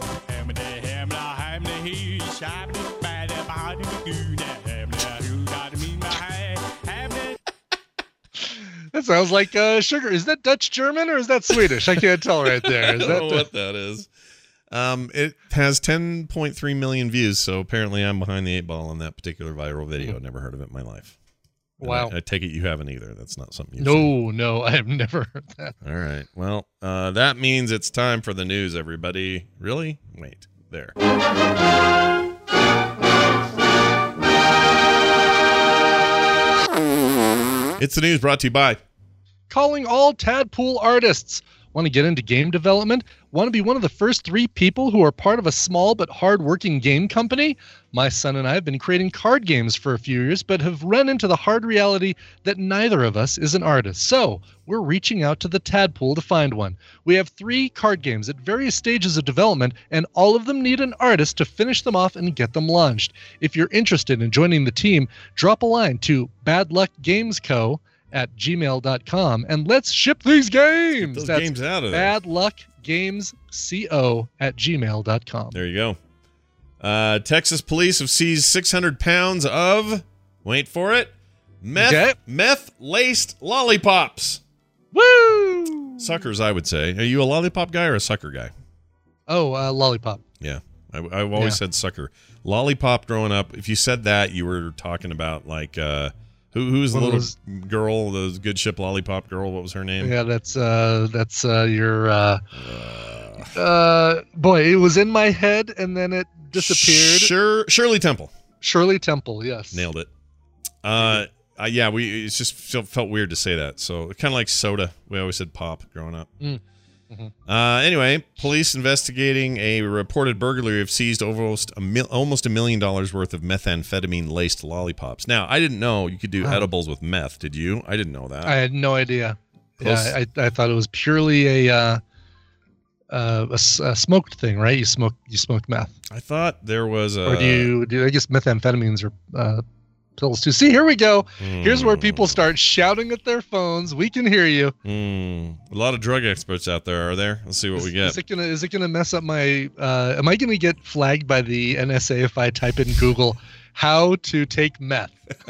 Speaker 2: That sounds like sugar. Is that Dutch German or is that Swedish? I can't tell right there.
Speaker 1: I don't know what that is. It has 10.3 million views, so apparently I'm behind the 8 ball on that particular viral video. Never heard of it in my life.
Speaker 2: Wow.
Speaker 1: I take it you haven't either. That's not something you've seen.
Speaker 2: No, I have never heard that.
Speaker 1: All right. Well, that means it's time for the news, everybody. Really? Wait. There. It's the news brought to you by
Speaker 2: Calling all Tadpool artists. Want to get into game development? Want to be one of the first 3 people who are part of a small but hard-working game company? My son and I have been creating card games for a few years, but have run into the hard reality that neither of us is an artist. So, we're reaching out to the Tadpool to find one. We have 3 card games at various stages of development, and all of them need an artist to finish them off and get them launched. If you're interested in joining the team, drop a line to badluckgamesco@gmail.com and let's ship these games.
Speaker 1: Get those games out of there.
Speaker 2: badluckgamesco@gmail.com.
Speaker 1: There you go. Texas police have seized 600 pounds of, wait for it, meth-laced lollipops.
Speaker 2: Woo!
Speaker 1: Suckers, I would say. Are you a lollipop guy or a sucker guy?
Speaker 2: Oh, lollipop.
Speaker 1: Yeah. I've always said sucker. Lollipop growing up, if you said that, you were talking about like... Who's the little girl, the good ship lollipop girl? What was her name?
Speaker 2: Yeah, that's your boy. It was in my head and then it disappeared.
Speaker 1: Shirley Temple.
Speaker 2: Shirley Temple, yes.
Speaker 1: Nailed it. Yeah, it just felt weird to say that. So kind of like soda. We always said pop growing up. Anyway, police investigating a reported burglary have seized almost $1 million worth of methamphetamine-laced lollipops. Now, I didn't know you could do edibles with meth. Did you? I didn't know that.
Speaker 2: I had no idea. Yeah, I thought it was purely a smoked thing, right? You smoked meth.
Speaker 1: I thought there was a...
Speaker 2: Or do you? I guess methamphetamines are pills too. See, here we go. Here's where people start shouting at their phones. We can hear you.
Speaker 1: A lot of drug experts out there, are there? Let's see what we get.
Speaker 2: Is it gonna mess up my? Am I gonna get flagged by the NSA if I type in Google how to take meth?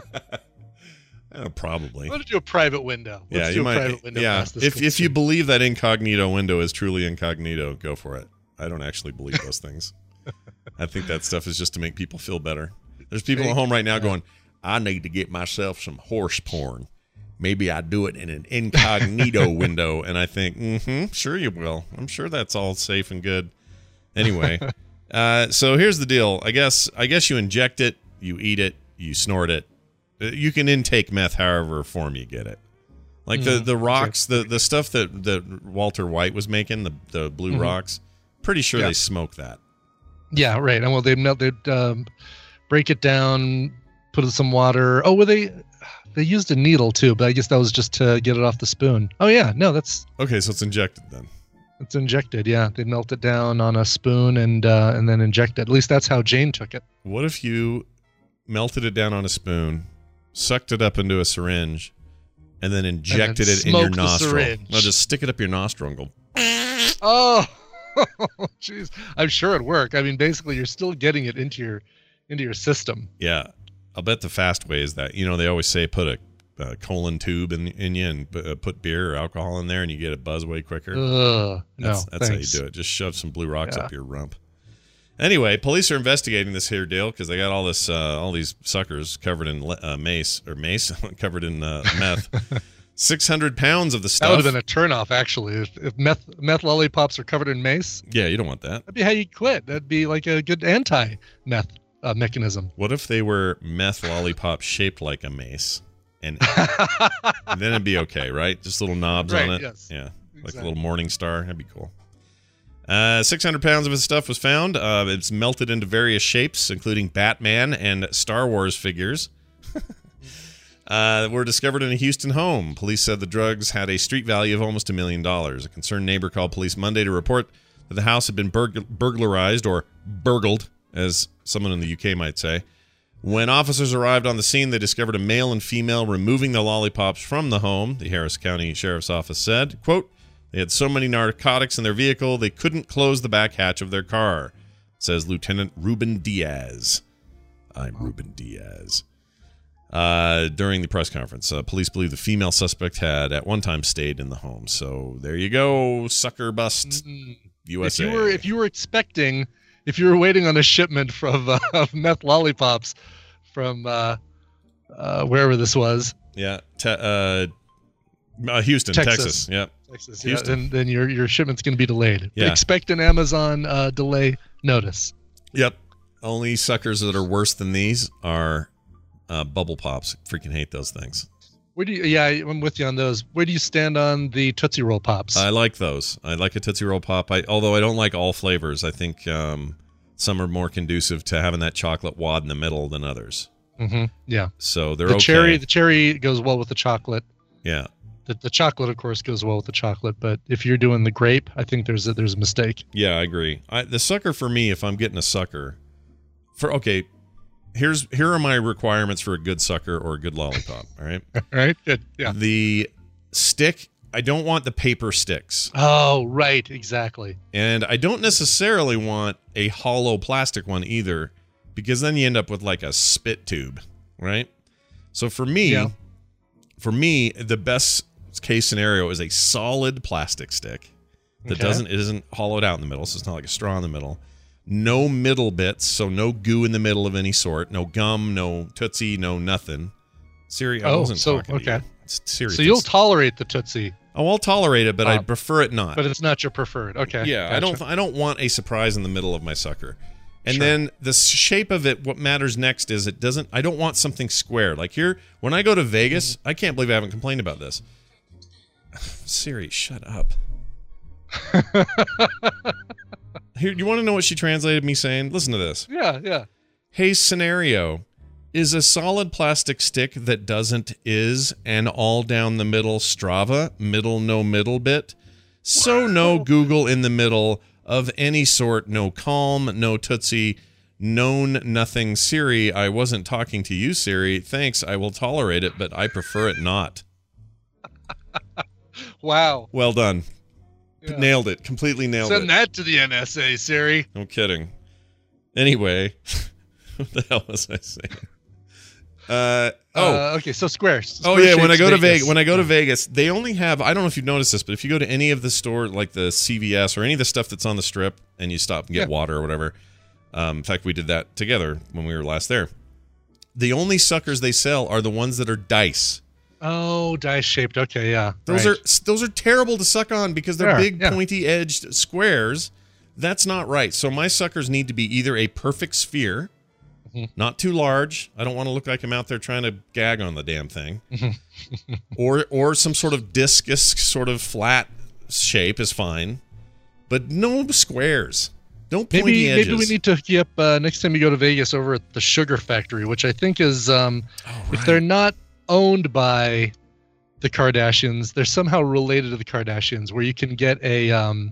Speaker 1: Probably.
Speaker 2: I'm gonna do a private window.
Speaker 1: Let's do a private window. Yeah, if you believe that incognito window is truly incognito, go for it. I don't actually believe those things. I think that stuff is just to make people feel better. There's people at home right now going, I need to get myself some horse porn. Maybe I do it in an incognito window. And I think, sure you will. I'm sure that's all safe and good. Anyway, so here's the deal. I guess you inject it, you eat it, you snort it. You can intake meth however form you get it. Like the rocks, the stuff that Walter White was making, the blue rocks, pretty sure they smoke that.
Speaker 2: Yeah, right. And well, they'd break it down, put in some water. Oh, they used a needle too, but I guess that was just to get it off the spoon. Oh yeah, no, that's
Speaker 1: okay. So it's injected then.
Speaker 2: It's injected. Yeah, they melt it down on a spoon and then inject it. At least that's how Jane took it.
Speaker 1: What if you melted it down on a spoon, sucked it up into a syringe, and then injected it in your nostril? No, just stick it up your nostril and go.
Speaker 2: Oh, jeez! I'm sure it'd work. I mean, basically, you're still getting it into your system.
Speaker 1: Yeah, I'll bet the fast way is that they always say put a colon tube in you and put beer or alcohol in there, and you get a buzz way quicker. That's how you do it. Just shove some blue rocks up your rump. Anyway, police are investigating this here deal because they got all these suckers covered in mace covered in meth. 600 pounds of the stuff.
Speaker 2: That would have been a turnoff, actually. If meth lollipops are covered in mace.
Speaker 1: Yeah, you don't want that.
Speaker 2: That'd be how you quit. That'd be like a good anti-meth mechanism.
Speaker 1: What if they were meth lollipops shaped like a mace? And then it'd be okay, right? Just little knobs on it.
Speaker 2: Yes.
Speaker 1: Yeah, exactly. Like a little morning star. That'd be cool. 600 pounds of his stuff was found. It's melted into various shapes, including Batman and Star Wars figures. Were discovered in a Houston home. Police said the drugs had a street value of almost $1 million. A concerned neighbor called police Monday to report that the house had been burglarized, or burgled, as someone in the UK might say. When officers arrived on the scene, they discovered a male and female removing the lollipops from the home, the Harris County Sheriff's Office said. Quote, they had so many narcotics in their vehicle, they couldn't close the back hatch of their car, says Lieutenant Ruben Diaz. I'm Ruben Diaz. During the press conference, police believe the female suspect had at one time stayed in the home. So there you go, sucker bust, USA.
Speaker 2: If you were waiting on a shipment of meth lollipops from wherever this was.
Speaker 1: Yeah, Houston, Texas. Yep.
Speaker 2: Texas, Houston. Yeah, then your shipment's going to be delayed.
Speaker 1: Yeah.
Speaker 2: Expect an Amazon delay notice.
Speaker 1: Yep. Only suckers that are worse than these are bubble pops. Freaking hate those things.
Speaker 2: I'm with you on those. Where do you stand on the Tootsie Roll Pops?
Speaker 1: I like those. I like a Tootsie Roll Pop. Although I don't like all flavors. I think some are more conducive to having that chocolate wad in the middle than others.
Speaker 2: Mm-hmm. Yeah.
Speaker 1: So they're okay.
Speaker 2: The cherry goes well with the chocolate.
Speaker 1: Yeah.
Speaker 2: The chocolate, of course, goes well with the chocolate. But if you're doing the grape, I think there's a mistake.
Speaker 1: Yeah, I agree. The sucker for me, if I'm getting a sucker, here are my requirements for a good sucker or a good lollipop. All right.
Speaker 2: All right. Good. Yeah.
Speaker 1: The stick, I don't want the paper sticks.
Speaker 2: Oh, right. Exactly.
Speaker 1: And I don't necessarily want a hollow plastic one either, because then you end up with like a spit tube, right? So for me, the best case scenario is a solid plastic stick that isn't hollowed out in the middle, so it's not like a straw in the middle. No middle bits, so no goo in the middle of any sort. No gum, no Tootsie, no nothing. Siri, I wasn't talking to you. Siri,
Speaker 2: so you'll tolerate the Tootsie.
Speaker 1: Oh, I'll tolerate it, but I prefer it not.
Speaker 2: But it's not your preferred. Okay.
Speaker 1: Yeah, gotcha. I don't want a surprise in the middle of my sucker. And then the shape of it, what matters next is I don't want something square. Like here, when I go to Vegas, I can't believe I haven't complained about this. Siri, shut up. Here, you want to know what she translated me saying? Listen to this.
Speaker 2: Yeah.
Speaker 1: Hey, scenario. Is a solid plastic stick that doesn't is an all down the middle Strava, middle no middle bit. So no Google in the middle of any sort, no Calm, no Tootsie, Known nothing Siri. I wasn't talking to you, Siri. Thanks. I will tolerate it, but I prefer it not.
Speaker 2: Wow.
Speaker 1: Well done.
Speaker 2: Yeah.
Speaker 1: Nailed it. Completely nailed it.
Speaker 2: Send that to the NSA, Siri.
Speaker 1: No kidding. Anyway, what the hell was I saying?
Speaker 2: Okay, so Squares.
Speaker 1: Oh yeah, when I go to Vegas, they only have, I don't know if you've noticed this, but if you go to any of the store like the CVS or any of the stuff that's on the strip and you stop and get water or whatever, in fact we did that together when we were last there. The only suckers they sell are the ones that are dice.
Speaker 2: Oh, dice shaped. Okay, yeah.
Speaker 1: Those are terrible to suck on because they're big pointy edged squares. That's not right. So my suckers need to be either a perfect sphere, not too large. I don't want to look like I'm out there trying to gag on the damn thing. or some sort of discus, sort of flat shape is fine. But no squares. No pointy edges.
Speaker 2: Maybe we need to keep next time you go to Vegas over at the Sugar Factory, which I think is if they're not owned by the Kardashians, they're somehow related to the Kardashians, where you can get a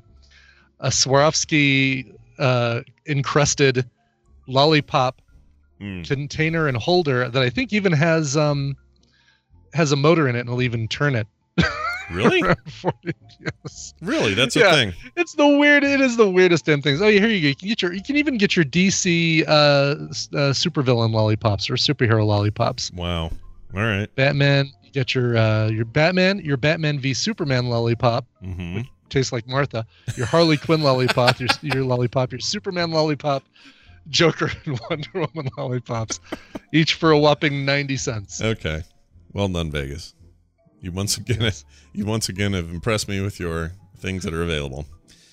Speaker 2: Swarovski encrusted lollipop container and holder that I think even has a motor in it and will even turn it.
Speaker 1: Really?
Speaker 2: Yes.
Speaker 1: Really? That's a thing.
Speaker 2: It is the weirdest damn things. Oh, here you go. You can even get your DC supervillain lollipops or superhero lollipops.
Speaker 1: Wow. All right.
Speaker 2: Batman, you get your Batman v Superman lollipop. Which tastes like Martha. Your Harley Quinn lollipop, your lollipop, your Superman lollipop, Joker and Wonder Woman lollipops, each for a whopping 90 cents.
Speaker 1: Okay. Well done, Vegas. You once again have impressed me with your things that are available.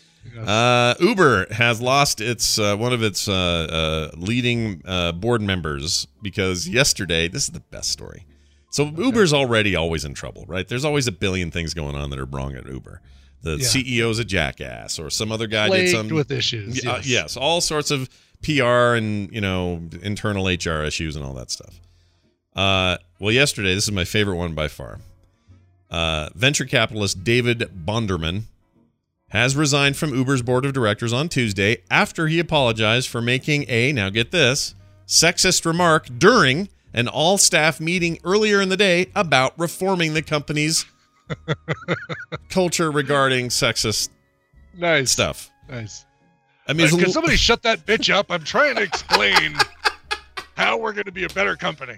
Speaker 1: Uber has lost its one of its leading board members because yesterday, this is the best story. So Uber's already always in trouble, right? There's always a billion things going on that are wrong at Uber. The CEO's a jackass, or some other guy did some
Speaker 2: with issues.
Speaker 1: Yes, all sorts of PR and internal HR issues and all that stuff. Well, yesterday, this is my favorite one by far. Venture capitalist David Bonderman has resigned from Uber's board of directors on Tuesday after he apologized for making a, now get this, sexist remark during an all-staff meeting earlier in the day about reforming the company's culture regarding sexist stuff.
Speaker 2: Nice.
Speaker 1: I mean,
Speaker 2: can somebody shut that bitch up? I'm trying to explain how we're going to be a better company.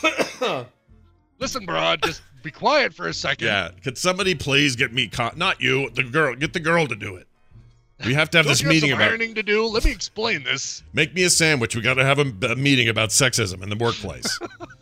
Speaker 2: Listen, broad, just be quiet for a second.
Speaker 1: Yeah, could somebody please get me caught? Not you, the girl. Get the girl to do it. We have to have this meeting about
Speaker 2: ironing to do. Let me explain this.
Speaker 1: Make me a sandwich. We got to have a meeting about sexism in the workplace.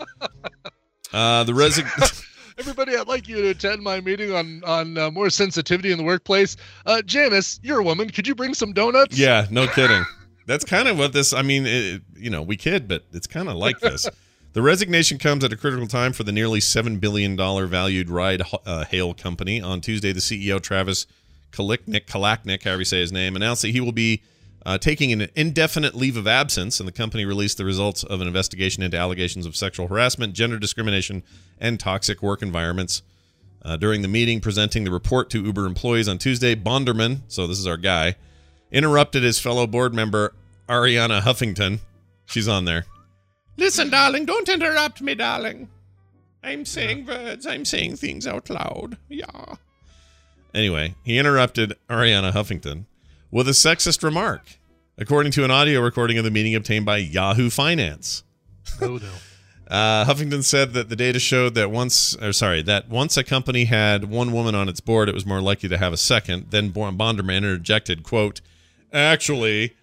Speaker 2: Everybody, I'd like you to attend my meeting on more sensitivity in the workplace. Janice, you're a woman. Could you bring some donuts?
Speaker 1: Yeah, no kidding. That's kind of what this. I mean, we kid, but it's kind of like this. The resignation comes at a critical time for the nearly $7 billion valued ride-hail company. On Tuesday, the CEO, Travis Kalanick, however you say his name, announced that he will be taking an indefinite leave of absence, and the company released the results of an investigation into allegations of sexual harassment, gender discrimination, and toxic work environments. During the meeting presenting the report to Uber employees on Tuesday, Bonderman, so this is our guy, interrupted his fellow board member, Ariana Huffington. She's on there. Listen, darling, don't interrupt me, darling. I'm saying words. I'm saying things out loud. Yeah. Anyway, he interrupted Ariana Huffington with a sexist remark, according to an audio recording of the meeting obtained by Yahoo Finance.
Speaker 2: Oh, no.
Speaker 1: Huffington said that the data showed that once a company had one woman on its board, it was more likely to have a second. Then Bonderman interjected, quote, actually...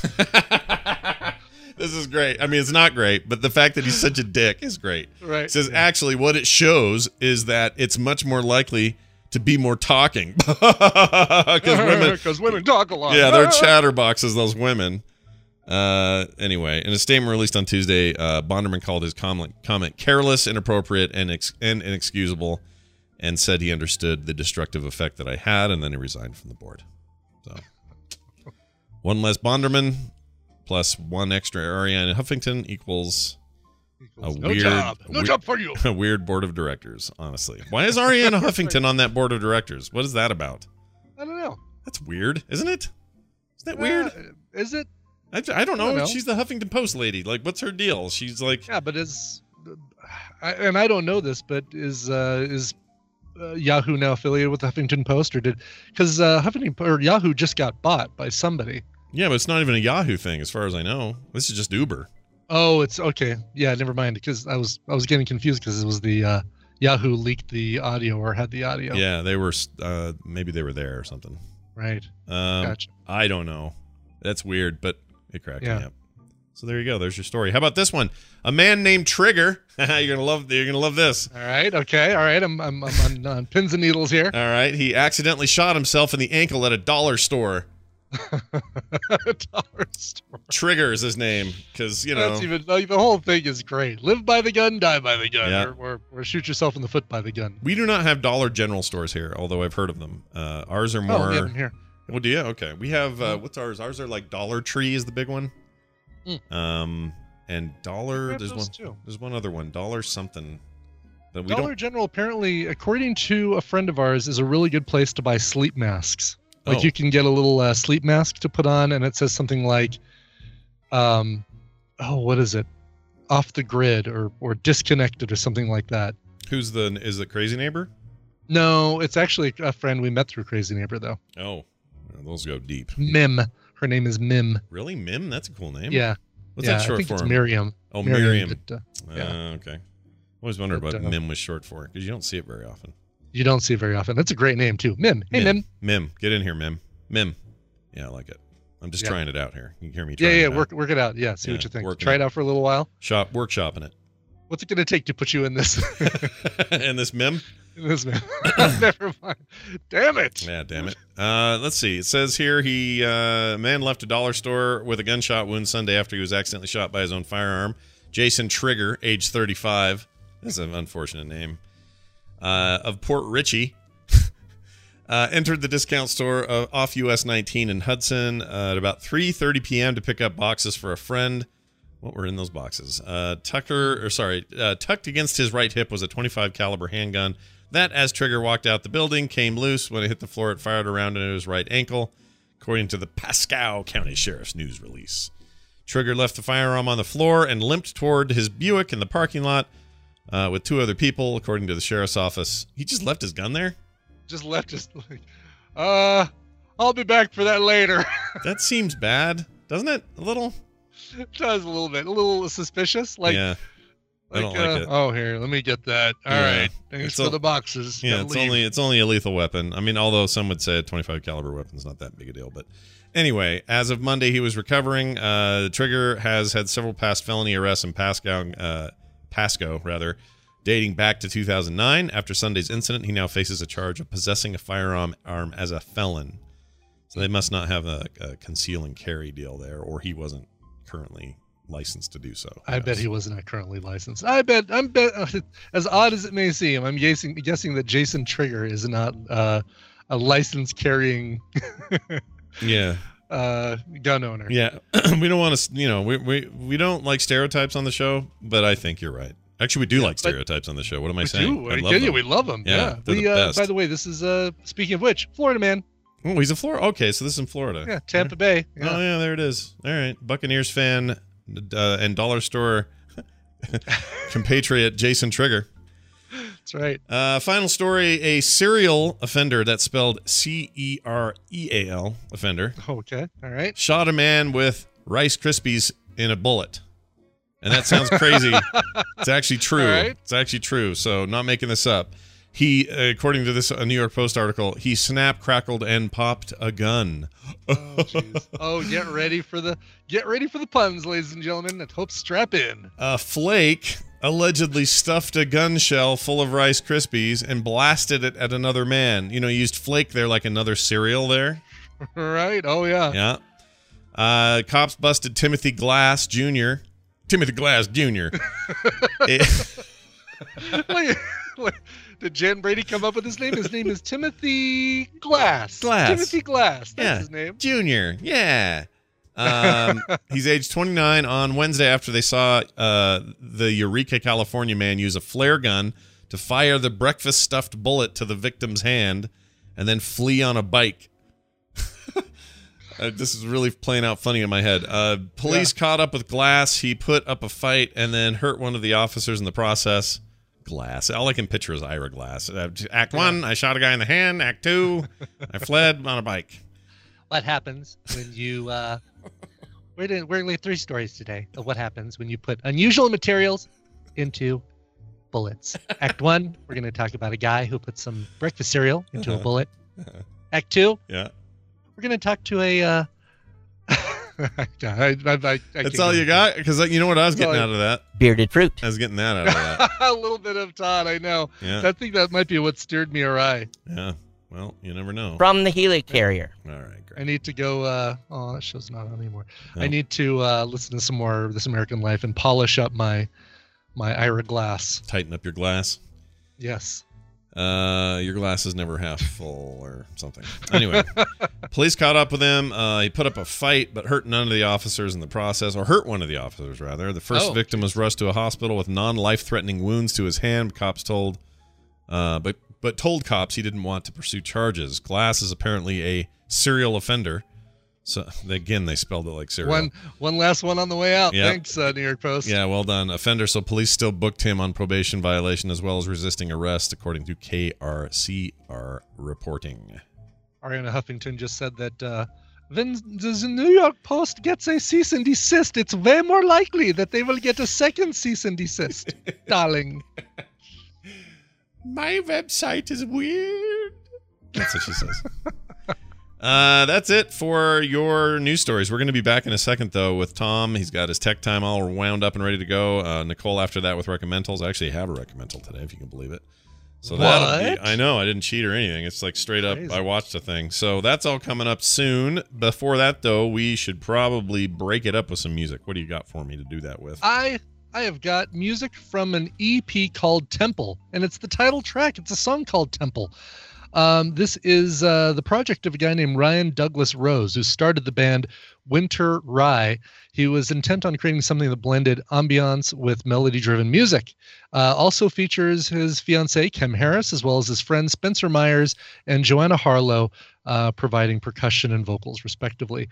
Speaker 1: This is great. I mean, it's not great, but the fact that he's such a dick is great.
Speaker 2: Right.
Speaker 1: He says, actually, what it shows is that it's much more likely to be more talking. Because
Speaker 2: women talk a lot.
Speaker 1: Yeah, they're chatterboxes, those women. Anyway, in a statement released on Tuesday, Bonderman called his comment careless, inappropriate, and inexcusable, and said he understood the destructive effect that I had, and then he resigned from the board. So, one less Bonderman plus one extra Ariana Huffington equals a
Speaker 2: no job for you.
Speaker 1: A weird board of directors, honestly. Why is Ariana Huffington on that board of directors? What is that about?
Speaker 2: I don't know.
Speaker 1: That's weird, isn't it? Isn't that weird?
Speaker 2: Is it?
Speaker 1: I don't know. She's the Huffington Post lady. Like, what's her deal? She's like,
Speaker 2: yeah, but and I don't know this, but is Yahoo now affiliated with the Huffington Post, or because Yahoo just got bought by somebody?
Speaker 1: Yeah, but it's not even a Yahoo thing, as far as I know. This is just Uber.
Speaker 2: Oh, it's okay. Yeah, never mind. Because I was getting confused because it was the Yahoo leaked the audio or had the audio.
Speaker 1: Yeah, they were. Maybe they were there or something.
Speaker 2: Right. Gotcha.
Speaker 1: I don't know. That's weird, but it cracked me up. So there you go. There's your story. How about this one? A man named Trigger. You're gonna love this.
Speaker 2: All right. Okay. All right. I'm on pins and needles here.
Speaker 1: All right. He accidentally shot himself in the ankle at a dollar store.
Speaker 2: Dollar store.
Speaker 1: Trigger is his name, because that's
Speaker 2: the whole thing is great. Live by the gun, die by the gun, or shoot yourself in the foot by the gun.
Speaker 1: We do not have Dollar General stores here, although I've heard of them. Ours are more.
Speaker 2: Oh, we have them here.
Speaker 1: Oh, do you? Okay. We have what's ours? Ours are like Dollar Tree is the big one. And Dollar. There's one other one. Dollar something. But we
Speaker 2: Dollar General, apparently, according to a friend of ours, is a really good place to buy sleep masks. Like you can get a little sleep mask to put on, and it says something like, what is it? Off the grid or disconnected or something like that.
Speaker 1: Is it Crazy Neighbor?
Speaker 2: No, it's actually a friend we met through Crazy Neighbor, though.
Speaker 1: Oh, those go deep.
Speaker 2: Mim. Her name is Mim.
Speaker 1: Really? Mim? That's a cool name.
Speaker 2: Yeah.
Speaker 1: What's that short
Speaker 2: I think
Speaker 1: for?
Speaker 2: It's Miriam.
Speaker 1: Oh, Miriam.
Speaker 2: Yeah.
Speaker 1: Okay. I always wondered what Mim was short for, because you don't see it very often.
Speaker 2: You don't see it very often. That's a great name, too. Mim. Hey, Mim.
Speaker 1: Mim. Get in here, Mim. Mim. Yeah, I like it. I'm just trying it out here. You can hear me trying it out.
Speaker 2: Work it out. Yeah, see what you think. Try it out for a little while.
Speaker 1: Workshopping it.
Speaker 2: What's it going to take to put you in this?
Speaker 1: In this Mim?
Speaker 2: In this Mim. Never mind. Damn it.
Speaker 1: Yeah, damn it. Let's see. It says here man left a dollar store with a gunshot wound Sunday after he was accidentally shot by his own firearm. Jason Trigger, age 35. That's an unfortunate name. Of Port Richey. Entered the discount store off US 19 in Hudson at about 3:30 p.m. to pick up boxes for a friend. What were in those boxes? Tucked against his right hip was a .25 caliber handgun that, as Trigger walked out the building, came loose. When it hit the floor, it fired around into his right ankle, according to the Pasco County Sheriff's news release. Trigger left the firearm on the floor and limped toward his Buick in the parking lot with two other people, according to the sheriff's office. He just left his gun there?
Speaker 2: Just left his... I'll be back for that later.
Speaker 1: That seems bad, doesn't it? A little?
Speaker 2: It does a little bit. A little suspicious.
Speaker 1: Yeah. I don't like it.
Speaker 2: Oh, here, let me get that. All right. Thanks for the boxes.
Speaker 1: Yeah, it's only a lethal weapon. I mean, although some would say a .25 caliber weapon is not that big a deal. But anyway, as of Monday, he was recovering. Trigger has had several past felony arrests in Pasco, dating back to 2009. After Sunday's incident, he now faces a charge of possessing a firearm as a felon. So they must not have a conceal and carry deal there, or he wasn't currently licensed to do so.
Speaker 2: I bet he was not currently licensed. I'm bet as odd as it may seem, I'm guessing that Jason Trigger is not a license carrying gun owner.
Speaker 1: Yeah. We don't want to, we don't like stereotypes on the show, but I think you're right. Actually, we do like stereotypes on the show. What am I saying?
Speaker 2: We love them. Yeah. By the way, this is speaking of which, Florida man.
Speaker 1: Oh, he's in Florida. Okay, so this is in Florida.
Speaker 2: Yeah, Tampa Bay. Yeah.
Speaker 1: Oh, yeah, there it is. All right. Buccaneers fan and dollar store compatriot Jason Trigger.
Speaker 2: That's right.
Speaker 1: Final story, a serial offender, that's spelled Cereal offender.
Speaker 2: Okay, all right.
Speaker 1: Shot a man with Rice Krispies in a bullet. And that sounds crazy. It's actually true.
Speaker 2: Right.
Speaker 1: It's actually true, so not making this up. He, according to this New York Post article, he snapped, crackled, and popped a gun.
Speaker 2: Oh, jeez. Oh, get ready for the puns, ladies and gentlemen. I hope strap in.
Speaker 1: Flake allegedly stuffed a gun shell full of Rice Krispies and blasted it at another man. You used Flake there like another cereal there.
Speaker 2: Right. Oh, yeah.
Speaker 1: Yeah. Cops busted Timothy Glass Jr.
Speaker 2: Wait. Did Jan Brady come up with his name? His name is Timothy Glass.
Speaker 1: Timothy
Speaker 2: Glass. That's his name.
Speaker 1: Junior. Yeah. He's age 29. On Wednesday, after they saw the Eureka, California man use a flare gun to fire the breakfast stuffed bullet to the victim's hand and then flee on a bike. This is really playing out funny in my head. Police caught up with Glass. He put up a fight and then hurt one of the officers in the process. Glass. All I can picture is Ira Glass. Act 1, I shot a guy in the hand. Act 2, I fled on a bike.
Speaker 11: What happens when you... we're going to leave 3 stories today of what happens when you put unusual materials into bullets. Act 1, we're going to talk about a guy who put some breakfast cereal into a bullet. Act 2,
Speaker 1: yeah,
Speaker 11: we're going to talk to a...
Speaker 1: That's all you got? Because you know what I was getting out of that?
Speaker 12: Bearded fruit.
Speaker 1: I was getting that out of that.
Speaker 2: A little bit of Todd, I know.
Speaker 1: Yeah.
Speaker 2: I think that might be what steered me awry.
Speaker 1: Yeah. Well, you never know.
Speaker 12: From the helicarrier.
Speaker 1: All right, great.
Speaker 2: I need to go. That show's not on anymore.
Speaker 1: No.
Speaker 2: I need to listen to some more of This American Life and polish up my Ira Glass.
Speaker 1: Tighten up your glass.
Speaker 2: Yes.
Speaker 1: Your glass is never half full or something. Anyway, police caught up with him. He put up a fight, but hurt none of the officers in the process, or hurt one of the officers, rather. The first victim was rushed to a hospital with non-life-threatening wounds to his hand, cops told. But told cops he didn't want to pursue charges. Glass is apparently a serial offender. So, again, they spelled it like serial.
Speaker 2: One last one on the way out.
Speaker 1: Yep.
Speaker 2: Thanks, New York Post.
Speaker 1: Yeah, well done. Offender, so police still booked him on probation violation as well as resisting arrest, according to KRCR reporting.
Speaker 2: Ariana Huffington just said that when the New York Post gets a cease and desist, it's way more likely that they will get a second cease and desist, darling.
Speaker 1: My website is weird. That's what she says. That's it for your news stories. We're going to be back in a second, though, with Tom. He's got his tech time all wound up and ready to go. Nicole after that with recommendals. I actually have a recommendal today, if you can believe it. So I know, I didn't cheat or anything. It's like straight up, I watched a thing. So that's all coming up soon. Before that, though, we should probably break it up with some music. What do you got for me to do that with?
Speaker 2: I have got music from an EP called Temple, and it's the title track. It's a song called Temple. This is the project of a guy named Ryan Douglas Rose, who started the band Winter Rye. He was intent on creating something that blended ambiance with melody-driven music. Also features his fiancée, Kim Harris, as well as his friends Spencer Myers and Joanna Harlow, providing percussion and vocals, respectively.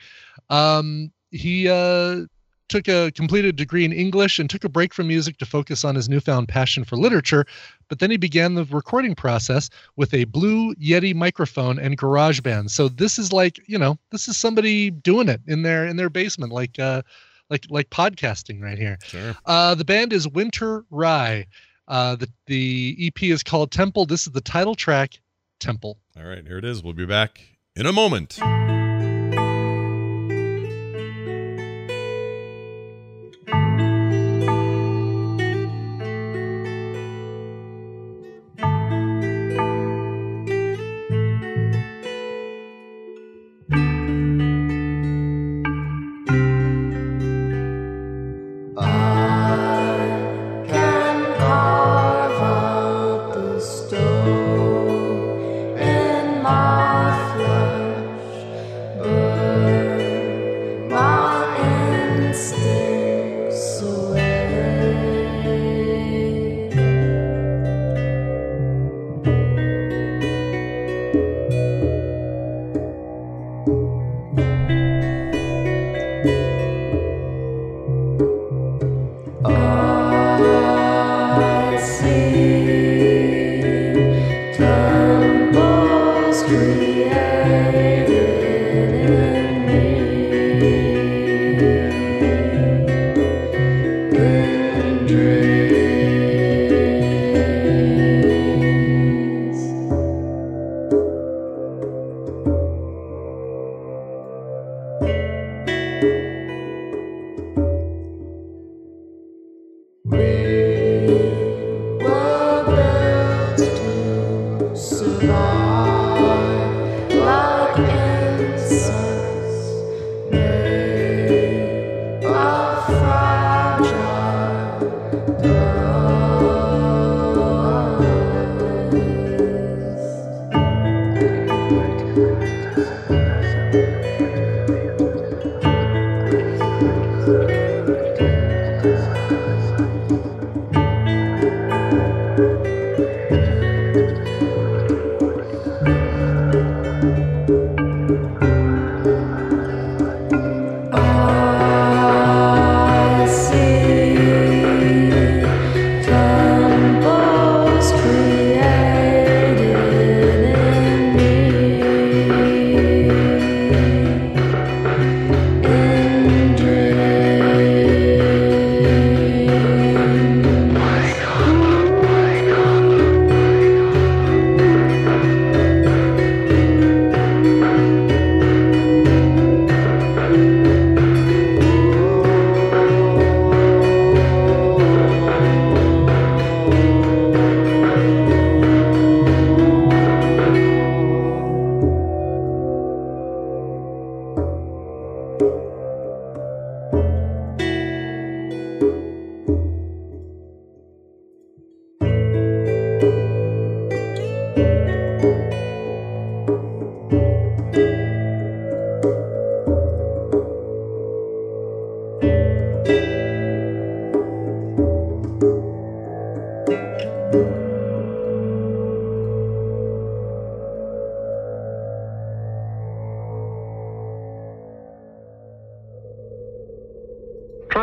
Speaker 2: He completed a degree in English and took a break from music to focus on his newfound passion for literature. But then he began the recording process with a Blue Yeti microphone and GarageBand. So this is this is somebody doing it in their basement, like podcasting right here.
Speaker 1: Sure.
Speaker 2: The band is Winter Rye. The EP is called Temple. This is the title track, Temple.
Speaker 1: All right, here it is. We'll be back in a moment.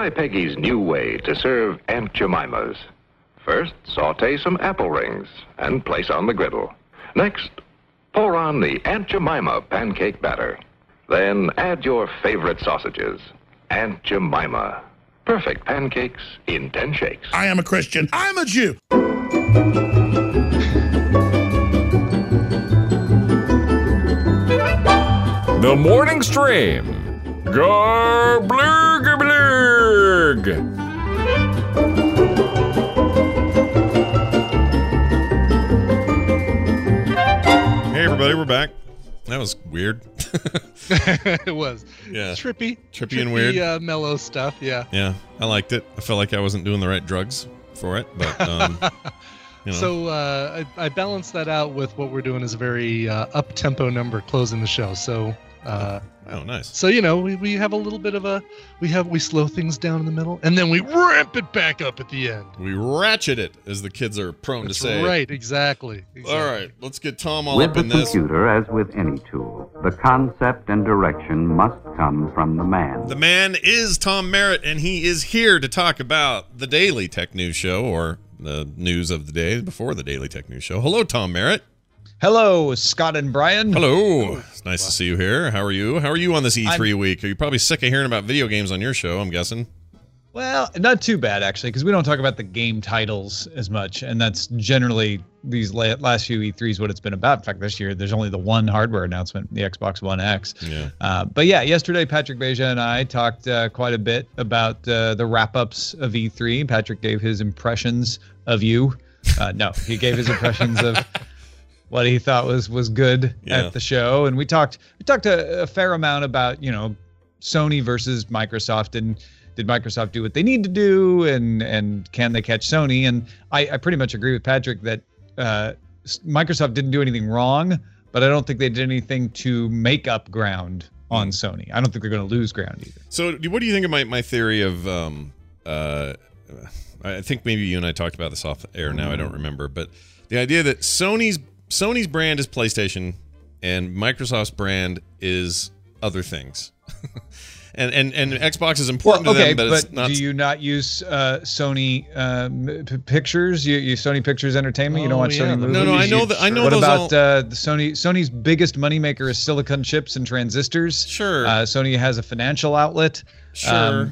Speaker 12: Try Peggy's new way to serve Aunt Jemima's. First, saute some apple rings and place on the griddle. Next, pour on the Aunt Jemima pancake batter. Then add your favorite sausages. Aunt Jemima. Perfect pancakes in 10 shakes.
Speaker 4: I am a Christian. I'm a Jew.
Speaker 5: The Morning Stream. Garblurg.
Speaker 1: Hey, everybody, we're back. That was weird.
Speaker 2: It was.
Speaker 1: Yeah.
Speaker 2: Trippy
Speaker 1: and weird.
Speaker 2: Mellow stuff, yeah.
Speaker 1: Yeah, I liked it. I felt like I wasn't doing the right drugs for it, but, you know.
Speaker 2: So I balanced that out with what we're doing is a very up-tempo number closing the show. So
Speaker 1: oh, nice.
Speaker 2: So, you know, we have a little bit of we slow things down in the middle, and then we ramp it back up at the end.
Speaker 1: We ratchet it, as the kids are prone to say.
Speaker 2: Right, exactly.
Speaker 1: All right, let's get Tom all
Speaker 13: with
Speaker 1: up in
Speaker 13: the
Speaker 1: this.
Speaker 13: computer, as with any tool, the concept and direction must come from the man.
Speaker 1: The man is Tom Merritt, and he is here to talk about the Daily Tech News Show, or the news of the day before the Daily Tech News Show. Hello, Tom Merritt.
Speaker 14: Hello, Scott and Brian.
Speaker 1: Hello. It's nice to see you here. How are you? How are you on this E3 week? Are you probably sick of hearing about video games on your show, I'm guessing?
Speaker 14: Well, not too bad, actually, because we don't talk about the game titles as much, and that's generally these last few E3s what it's been about. In fact, this year, there's only the one hardware announcement, the Xbox One X.
Speaker 1: Yeah.
Speaker 14: But yeah, yesterday, Patrick Beja and I talked quite a bit about the wrap-ups of E3. Patrick gave his impressions of you. No, he gave his impressions of what he thought was good at the show, and we talked a fair amount about, you know, Sony versus Microsoft, and did Microsoft do what they need to do, and can they catch Sony? And I pretty much agree with Patrick that Microsoft didn't do anything wrong, but I don't think they did anything to make up ground on Sony. I don't think they're going to lose ground either. So
Speaker 1: what do you think of my theory of I think maybe you and I talked about this off air now, I don't remember, but the idea that Sony's brand is PlayStation and Microsoft's brand is other things. And Xbox is important to them, but it's not.
Speaker 14: Do you not use Sony Pictures? You use Sony Pictures Entertainment? You don't watch Sony movies?
Speaker 1: No, I know that. I know.
Speaker 14: What
Speaker 1: those
Speaker 14: about Sony's biggest moneymaker is silicon chips and transistors?
Speaker 1: Sure.
Speaker 14: Sony has a financial outlet.
Speaker 1: Sure.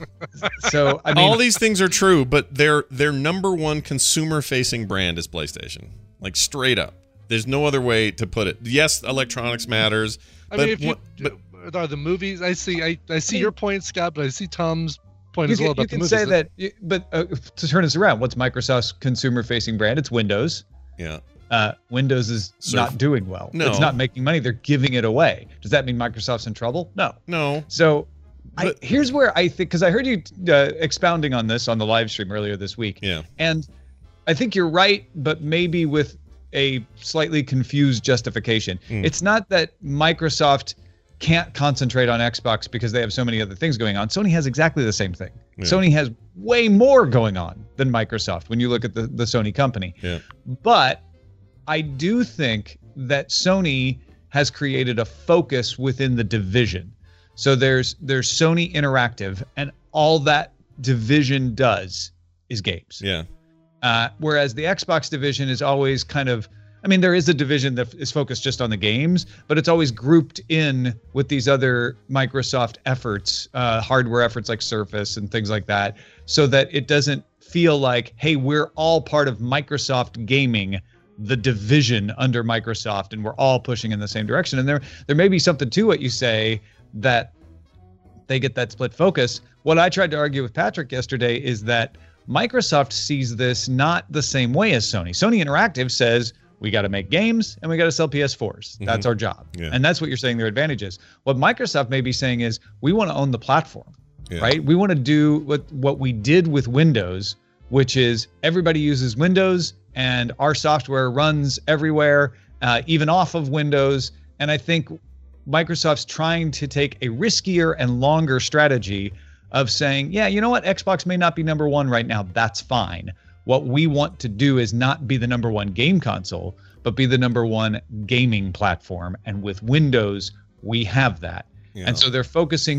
Speaker 14: So I mean,
Speaker 1: all these things are true, but their number one consumer-facing brand is PlayStation. Like straight up. There's no other way to put it. Yes, electronics matters.
Speaker 2: I mean, are the movies? I see your point, Scott, but I see Tom's point as well about the movies.
Speaker 14: You can say that, but to turn this around, what's Microsoft's consumer-facing brand? It's Windows.
Speaker 1: Yeah.
Speaker 14: Windows is not doing well.
Speaker 1: No.
Speaker 14: It's not making money. They're giving it away. Does that mean Microsoft's in trouble? No.
Speaker 1: No.
Speaker 14: So here's where I think, because I heard you expounding on this on the live stream earlier this week.
Speaker 1: Yeah.
Speaker 14: And I think you're right, but maybe with a slightly confused justification. It's not that Microsoft can't concentrate on Xbox because they have so many other things going on. Sony has exactly the same thing. Yeah. Sony has way more going on than Microsoft when you look at the Sony company.
Speaker 1: Yeah.
Speaker 14: But I do think that Sony has created a focus within the division. So there's Sony Interactive, and all that division does is games.
Speaker 1: Yeah.
Speaker 14: Whereas the Xbox division is always kind of, I mean, there is a division that is focused just on the games, but it's always grouped in with these other Microsoft efforts, hardware efforts like Surface and things like that, so that it doesn't feel like, hey, we're all part of Microsoft Gaming, the division under Microsoft, and we're all pushing in the same direction. And there may be something to what you say that they get that split focus. What I tried to argue with Patrick yesterday is that Microsoft sees this not the same way as Sony. Sony Interactive says, we got to make games and we got to sell PS4s. That's our job.
Speaker 1: Yeah.
Speaker 14: And that's what you're saying their advantage is. What Microsoft may be saying is, we want to own the platform, right? We want to do what we did with Windows, which is everybody uses Windows and our software runs everywhere, even off of Windows. And I think Microsoft's trying to take a riskier and longer strategy of saying, yeah, you know what? Xbox may not be number one right now. That's fine. What we want to do is not be the number one game console, but be the number one gaming platform. And with Windows, we have that. Yeah. And so they're focusing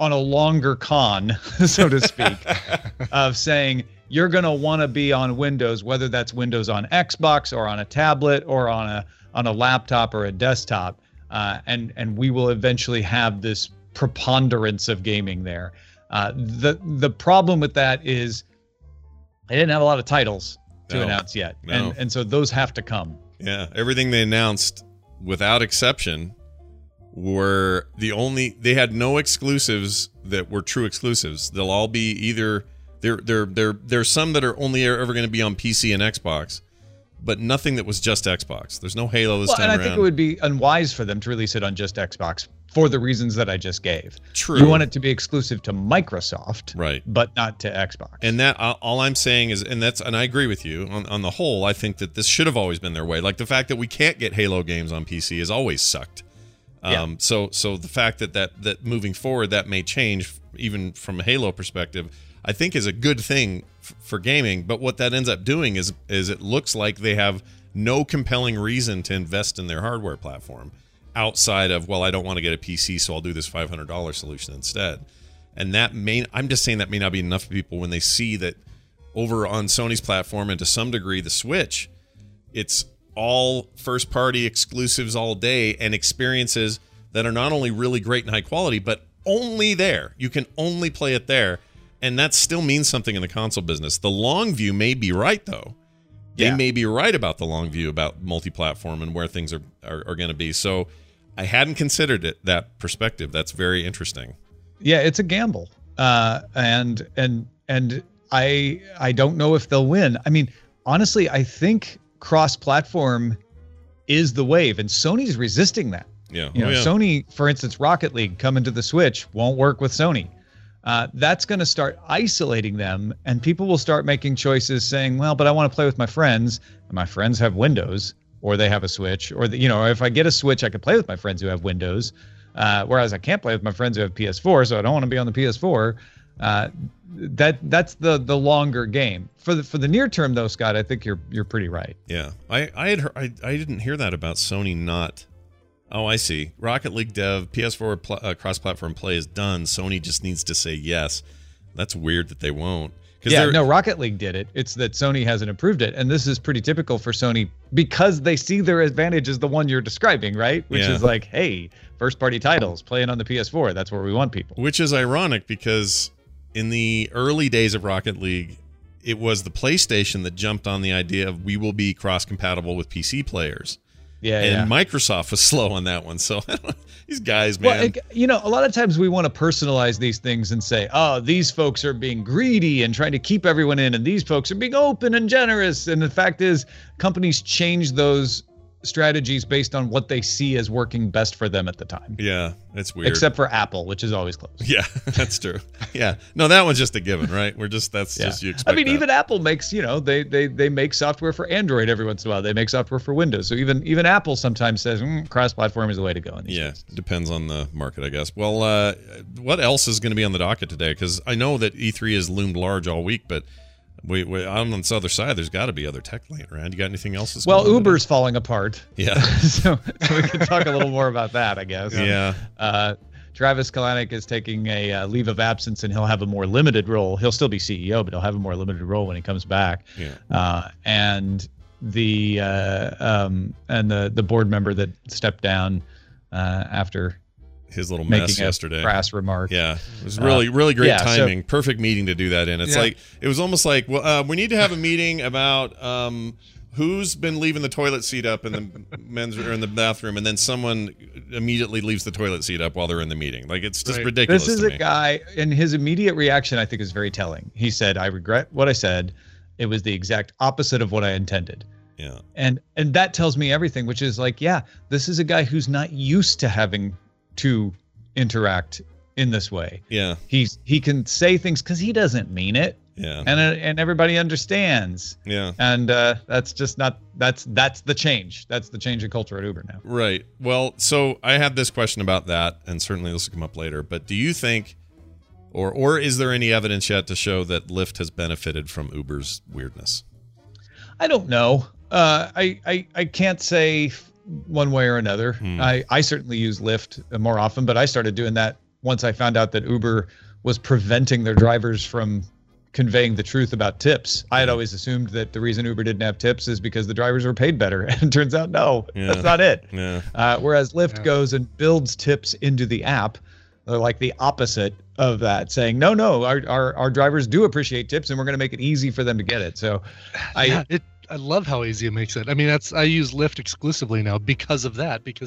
Speaker 14: on a longer con, so to speak, of saying you're going to want to be on Windows, whether that's Windows on Xbox or on a tablet or on a laptop or a desktop, and we will eventually have this preponderance of gaming there. The problem with that is they didn't have a lot of titles to announce yet, and so those have to come.
Speaker 1: Yeah, everything they announced, without exception, were they had no exclusives that were true exclusives. They'll all be either there's some that are only ever going to be on PC and Xbox, but nothing that was just Xbox. There's no Halo this time around.
Speaker 14: And I think it would be unwise for them to release it on just Xbox for the reasons that I just gave.
Speaker 1: True.
Speaker 14: You want it to be exclusive to Microsoft,
Speaker 1: right,
Speaker 14: but not to Xbox.
Speaker 1: And that all I'm saying is, and I agree with you on the whole. I think that this should have always been their way. Like the fact that we can't get Halo games on PC has always sucked. So the fact that moving forward that may change, even from a Halo perspective, I think is a good thing for gaming. But what that ends up doing is it looks like they have no compelling reason to invest in their hardware platform outside of, well, I don't want to get a PC, so I'll do this $500 solution instead. And I'm just saying that may not be enough for people when they see that over on Sony's platform and to some degree the Switch, it's all first-party exclusives all day and experiences that are not only really great and high quality, but only there. You can only play it there, and that still means something in the console business. The long view may be right, though. They may be right about the long view, about multi-platform and where things are going to be. So I hadn't considered that perspective. That's very interesting.
Speaker 14: Yeah, it's a gamble, and I don't know if they'll win. I mean, honestly, I think cross-platform is the wave, and Sony's resisting that.
Speaker 1: Yeah.
Speaker 14: Sony, for instance, Rocket League coming to the Switch won't work with Sony. That's going to start isolating them, and people will start making choices saying, well, but I want to play with my friends, and my friends have Windows, or they have a Switch, or if I get a Switch, I can play with my friends who have Windows, whereas I can't play with my friends who have PS4, so I don't want to be on the PS4. That's the longer game. For the near term, though, Scott, I think you're pretty right.
Speaker 1: Yeah, I didn't hear that about Sony not. Oh, I see. Rocket League dev, PS4 cross-platform play is done. Sony just needs to say yes. That's weird that they won't.
Speaker 14: Yeah, no, Rocket League did it. It's that Sony hasn't approved it, and this is pretty typical for Sony because they see their advantage as the one you're describing, right? Which is like, hey, first-party titles playing on the PS4. That's where we want people.
Speaker 1: Which is ironic because in the early days of Rocket League, it was the PlayStation that jumped on the idea of we will be cross-compatible with PC players. And Microsoft was slow on that one. So these guys, man.
Speaker 14: Well, a lot of times we want to personalize these things and say, oh, these folks are being greedy and trying to keep everyone in, and these folks are being open and generous. And the fact is, companies change those strategies based on what they see as working best for them at the time.
Speaker 1: Yeah, it's weird.
Speaker 14: Except for Apple, which is always close.
Speaker 1: Yeah, that's true. Yeah. No, that one's just a given, right? Just you expect
Speaker 14: I mean, even Apple makes, they make software for Android every once in a while. They make software for Windows. So even Apple sometimes says cross-platform is the way to go in these cases.
Speaker 1: Depends on the market, I guess. Well, what else is going to be on the docket today? Because I know that E3 has loomed large all week, but we on this other side, there's got to be other tech laying around. You got anything else?
Speaker 14: Well, Uber's falling apart.
Speaker 1: Yeah.
Speaker 14: so we can talk a little more about that, I guess.
Speaker 1: Yeah.
Speaker 14: Travis Kalanick is taking a leave of absence, and he'll have a more limited role. He'll still be CEO, but he'll have a more limited role when he comes back.
Speaker 1: Yeah.
Speaker 14: And the board member that stepped down after
Speaker 1: his little mess yesterday,
Speaker 14: crass remark.
Speaker 1: Yeah, it was really great timing. So, perfect meeting to do that in. It's like it was almost like, well, we need to have a meeting about who's been leaving the toilet seat up in the men's or in the bathroom, and then someone immediately leaves the toilet seat up while they're in the meeting. Like it's just ridiculous.
Speaker 14: This is a guy, and his immediate reaction, I think, is very telling. He said, "I regret what I said. It was the exact opposite of what I intended."
Speaker 1: Yeah,
Speaker 14: and that tells me everything. Which is like, yeah, this is a guy who's not used to having to interact in this way.
Speaker 1: Yeah,
Speaker 14: he can say things because he doesn't mean it.
Speaker 1: Yeah,
Speaker 14: and everybody understands.
Speaker 1: Yeah,
Speaker 14: and that's just not that's the change. That's the change of culture at Uber now.
Speaker 1: Right. Well, so I had this question about that, and certainly this will come up later. But do you think, or is there any evidence yet to show that Lyft has benefited from Uber's weirdness?
Speaker 14: I don't know. I can't say one way or another. I certainly use Lyft more often, but I started doing that once I found out that Uber was preventing their drivers from conveying the truth about tips. I had always assumed that the reason Uber didn't have tips is because the drivers were paid better. And it turns out, no, that's not it.
Speaker 1: Yeah.
Speaker 14: Whereas Lyft goes and builds tips into the app, they're like the opposite of that, saying, no, our drivers do appreciate tips and we're going to make it easy for them to get it. So
Speaker 2: I love how easy it makes it. I mean, I use Lyft exclusively now because of that, because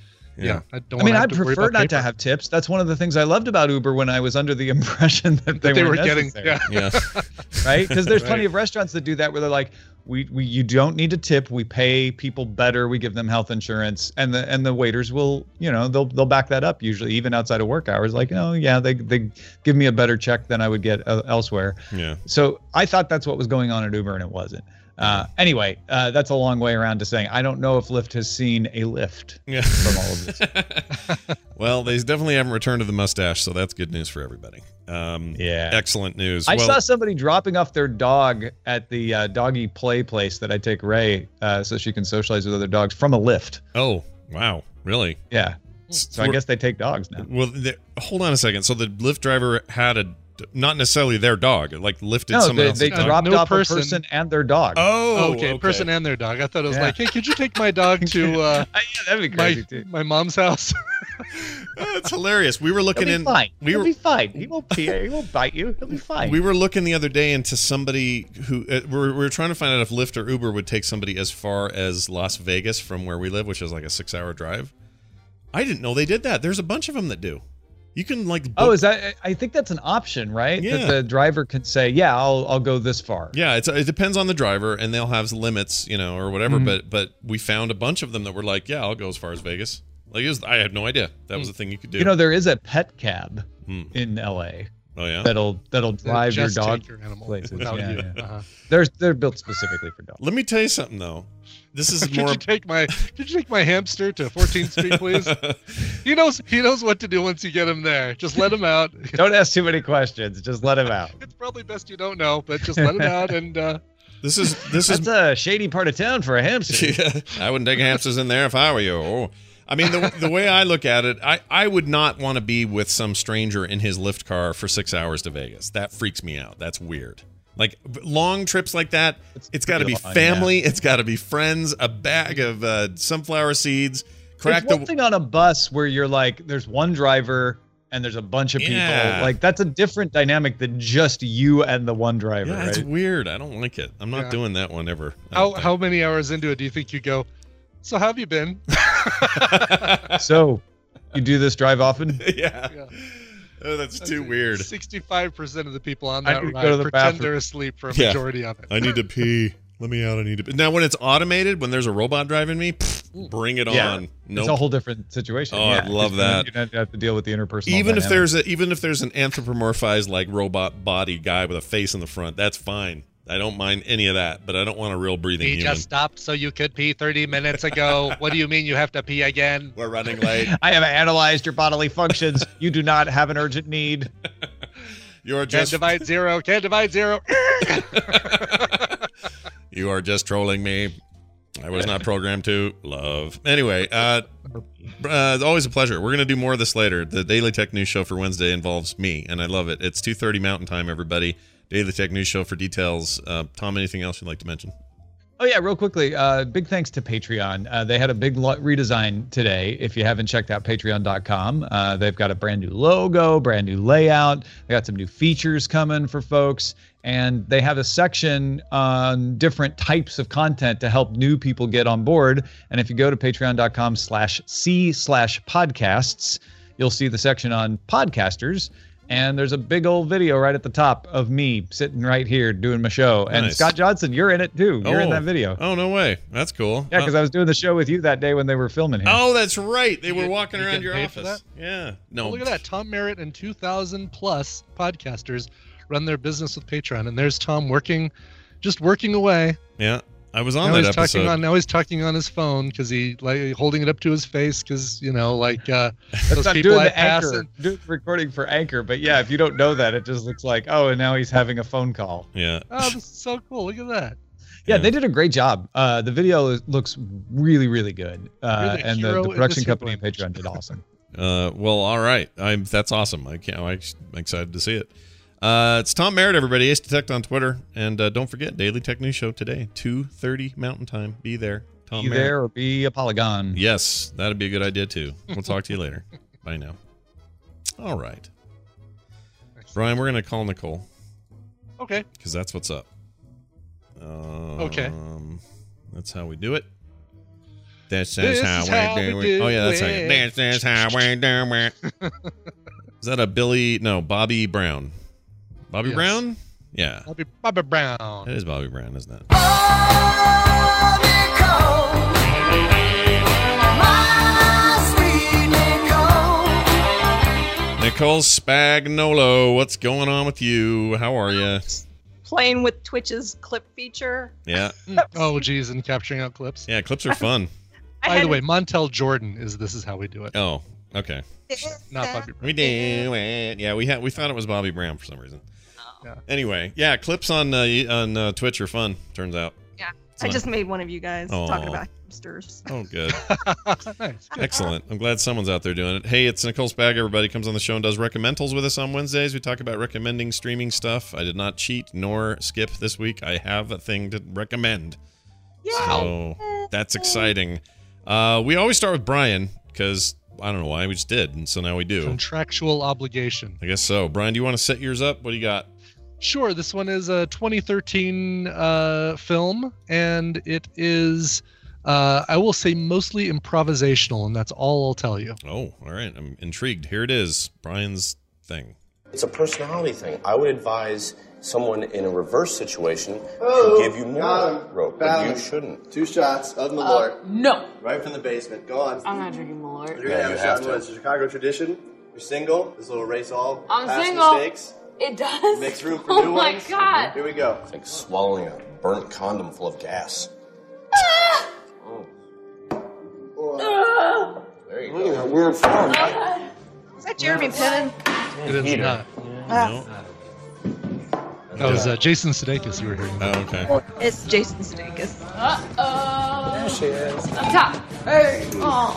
Speaker 2: I
Speaker 14: prefer not to have tips. That's one of the things I loved about Uber when I was under the impression that they were
Speaker 2: getting.
Speaker 1: Yeah.
Speaker 14: Right? Because there's plenty of restaurants that do that where they're like, you don't need to tip. We pay people better. We give them health insurance, and the waiters will, they'll back that up usually, even outside of work hours. Like, they give me a better check than I would get elsewhere.
Speaker 1: Yeah.
Speaker 14: So I thought that's what was going on at Uber, and it wasn't. Anyway, that's a long way around to saying I don't know if Lyft has seen a lift from all of this.
Speaker 1: Well, they definitely haven't returned to the mustache, so that's good news for everybody. Excellent news.
Speaker 14: I saw somebody dropping off their dog at the doggy play place that I take Ray so she can socialize with other dogs from a Lyft.
Speaker 1: Oh, wow. Really?
Speaker 14: Yeah. So I guess they take dogs now.
Speaker 1: Well, hold on a second. So the Lyft driver had not necessarily their dog, like lifted someone else's
Speaker 14: they
Speaker 1: dog.
Speaker 14: dropped off a person and their dog.
Speaker 1: Oh,
Speaker 2: okay. Person and their dog. I thought it was like, hey, could you take my dog to
Speaker 14: that'd be crazy too.
Speaker 2: My mom's house?
Speaker 1: That's hilarious. We were looking in.
Speaker 14: Fine. He'll be fine. He won't pee. He won't bite you. He'll be fine.
Speaker 1: We were looking the other day into somebody who we were trying to find out if Lyft or Uber would take somebody as far as Las Vegas from where we live, which is like a 6-hour drive. I didn't know they did that. There's a bunch of them that do. You can book.
Speaker 14: Is that? I think that's an option, right?
Speaker 1: Yeah.
Speaker 14: That the driver can say, "Yeah, I'll go this far."
Speaker 1: Yeah, it depends on the driver, and they'll have limits, or whatever.
Speaker 14: Mm-hmm.
Speaker 1: But we found a bunch of them that were like, "Yeah, I'll go as far as Vegas." Like I had no idea that was a thing you could do.
Speaker 14: There is a pet cab in LA.
Speaker 1: Oh yeah.
Speaker 14: That'll drive your dog places. Yeah. They're built specifically for dogs.
Speaker 1: Let me tell you something though. This is more.
Speaker 2: Could you take my hamster to 14th Street, please? He knows what to do once you get him there. Just let him out.
Speaker 14: Don't ask too many questions. Just let him out.
Speaker 2: It's probably best you don't know, but just let him out and.
Speaker 1: This is
Speaker 14: That's a shady part of town for a hamster.
Speaker 1: Yeah, I wouldn't take hamsters in there if I were you. Oh. I mean, the way I look at it, I would not want to be with some stranger in his Lyft car for 6 hours to Vegas. That freaks me out. That's weird. Like long trips like that, it's got to be family. Yeah. It's got to be friends. A bag of sunflower seeds.
Speaker 14: It's one thing on a bus where you're like, there's one driver and there's a bunch of people. Like that's a different dynamic than just you and the one driver.
Speaker 1: Yeah, it's weird. I don't like it. I'm not doing that one ever.
Speaker 2: How many hours into it do you think you go? So how have you been?
Speaker 14: So, you do this drive often?
Speaker 1: Yeah. Oh, that's too weird.
Speaker 2: 65% of the people on that ride pretend
Speaker 14: bathroom.
Speaker 2: they're asleep for a majority of it.
Speaker 1: I need to pee. Let me out. I need to pee. Now, when it's automated, when there's a robot driving me, bring it on.
Speaker 14: It's a whole different situation.
Speaker 1: Oh, I love that.
Speaker 14: You don't have to deal with the interpersonal.
Speaker 1: Even if there's an anthropomorphized like robot body guy with a face in the front, that's fine. I don't mind any of that, but I don't want a real breathing human.
Speaker 11: He just stopped so you could pee 30 minutes ago. What do you mean you have to pee again?
Speaker 1: We're running late.
Speaker 14: I have analyzed your bodily functions. You do not have an urgent need.
Speaker 1: You're just...
Speaker 2: Can't divide zero. Can't divide zero.
Speaker 1: You are just trolling me. I was not programmed to love. Anyway, it's always a pleasure. We're going to do more of this later. The Daily Tech News Show for Wednesday involves me, and I love it. It's 2:30 Mountain Time, everybody. Daily Tech News Show for details. Tom, anything else you'd like to mention?
Speaker 14: Oh, yeah, real quickly. Big thanks to Patreon. They had a big redesign today. If you haven't checked out patreon.com, they've got a brand new logo, brand new layout. They got some new features coming for folks. And they have a section on different types of content to help new people get on board. And if you go to patreon.com/c/podcasts, you'll see the section on podcasters. And there's a big old video right at the top of me sitting right here doing my show. And
Speaker 1: Nice.
Speaker 14: Scott Johnson, you're in it too. You're in that video.
Speaker 1: Oh, no way. That's cool.
Speaker 14: Yeah, because I was doing the show with you that day when they were filming here.
Speaker 1: Oh, that's right. They were walking
Speaker 2: you
Speaker 1: around
Speaker 2: get
Speaker 1: your
Speaker 2: paid for
Speaker 1: office. Yeah. No.
Speaker 2: Oh, look at that. Tom Merritt and 2,000 plus podcasters run their business with Patreon. And there's Tom working away.
Speaker 1: Yeah. I was on that episode.
Speaker 2: Now he's talking on his phone because he holding it up to his face because those
Speaker 14: not
Speaker 2: people
Speaker 14: doing
Speaker 2: I
Speaker 14: the
Speaker 2: pass.
Speaker 14: Anchor, doing recording for Anchor, but yeah, if you don't know that, it just looks like, oh, and now he's having a phone call.
Speaker 1: Yeah.
Speaker 2: Oh, this is so cool! Look at that.
Speaker 14: Yeah, they did a great job. The video looks really, really good, and the production company and Patreon did awesome.
Speaker 1: Well, all right. That's awesome. I'm excited to see it. It's Tom Merritt, everybody. Ace Detect on Twitter. And don't forget, Daily Tech News Show today, 2:30 Mountain Time. Be there. Tom Merritt.
Speaker 14: There or be a Polygon.
Speaker 1: Yes, that'd be a good idea, too. We'll talk to you later. Bye now. All right. Brian, we're going to call Nicole.
Speaker 2: Okay.
Speaker 1: Because that's what's up.
Speaker 2: Okay.
Speaker 1: That's how we do it. This is how we do it. Oh, yeah, that's how you. This is how we do it. Is that a Bobby Brown? Bobby Brown? Yeah.
Speaker 2: Bobby Brown.
Speaker 1: It is Bobby Brown, isn't it? Nicole Spagnolo, what's going on with you? How are you?
Speaker 15: Playing with Twitch's clip feature.
Speaker 1: Yeah.
Speaker 2: Oh, geez, and capturing out clips.
Speaker 1: Yeah, clips are fun.
Speaker 2: By the way, Montel Jordan is This Is How We Do It.
Speaker 1: Oh, okay.
Speaker 2: Not Bobby Brown.
Speaker 1: We do it. Yeah, we thought it was Bobby Brown for some reason.
Speaker 15: Yeah.
Speaker 1: Anyway, yeah, clips on Twitch are fun, turns out.
Speaker 15: Yeah. I just made one of you guys
Speaker 1: Aw.
Speaker 15: talking about hamsters.
Speaker 1: Oh, good.
Speaker 2: Nice.
Speaker 1: Excellent. I'm glad someone's out there doing it. Hey, it's Nicole Spag. Everybody comes on the show and does recommendals with us on Wednesdays. We talk about recommending streaming stuff. I did not cheat nor skip this week. I have a thing to recommend. So that's exciting. We always start with Brian because I don't know why. We just did. And so now we do.
Speaker 2: Contractual obligation.
Speaker 1: I guess so. Brian, do you want to set yours up? What do you got?
Speaker 2: Sure. This one is a 2013 film, and it is, I will say, mostly improvisational, and that's all I'll tell you.
Speaker 1: Oh, all right. I'm intrigued. Here it is. Brian's thing.
Speaker 16: It's a personality thing. I would advise someone in a reverse situation to give you more rope, but you shouldn't.
Speaker 17: 2 shots of Malort.
Speaker 15: No.
Speaker 17: Right from the basement. Go on.
Speaker 15: I'm not drinking Malort.
Speaker 17: You're gonna have a shot of Malort. It's a Chicago tradition. You're single. This little race all.
Speaker 15: I'm
Speaker 17: past
Speaker 15: single.
Speaker 17: Mistakes.
Speaker 15: It does.
Speaker 17: Makes room for
Speaker 15: Oh
Speaker 17: new
Speaker 15: my
Speaker 17: ones.
Speaker 15: God.
Speaker 17: Here we go.
Speaker 16: It's like swallowing a burnt condom full of gas. There you go.
Speaker 17: That weird form.
Speaker 15: Is that Jeremy Piven?
Speaker 2: It is not.
Speaker 1: No.
Speaker 2: That was Jason Sudeikis you were hearing.
Speaker 1: Oh, okay.
Speaker 15: It's Jason Sudeikis. Uh-oh.
Speaker 17: There she is.
Speaker 15: Up top. Hey. Oh.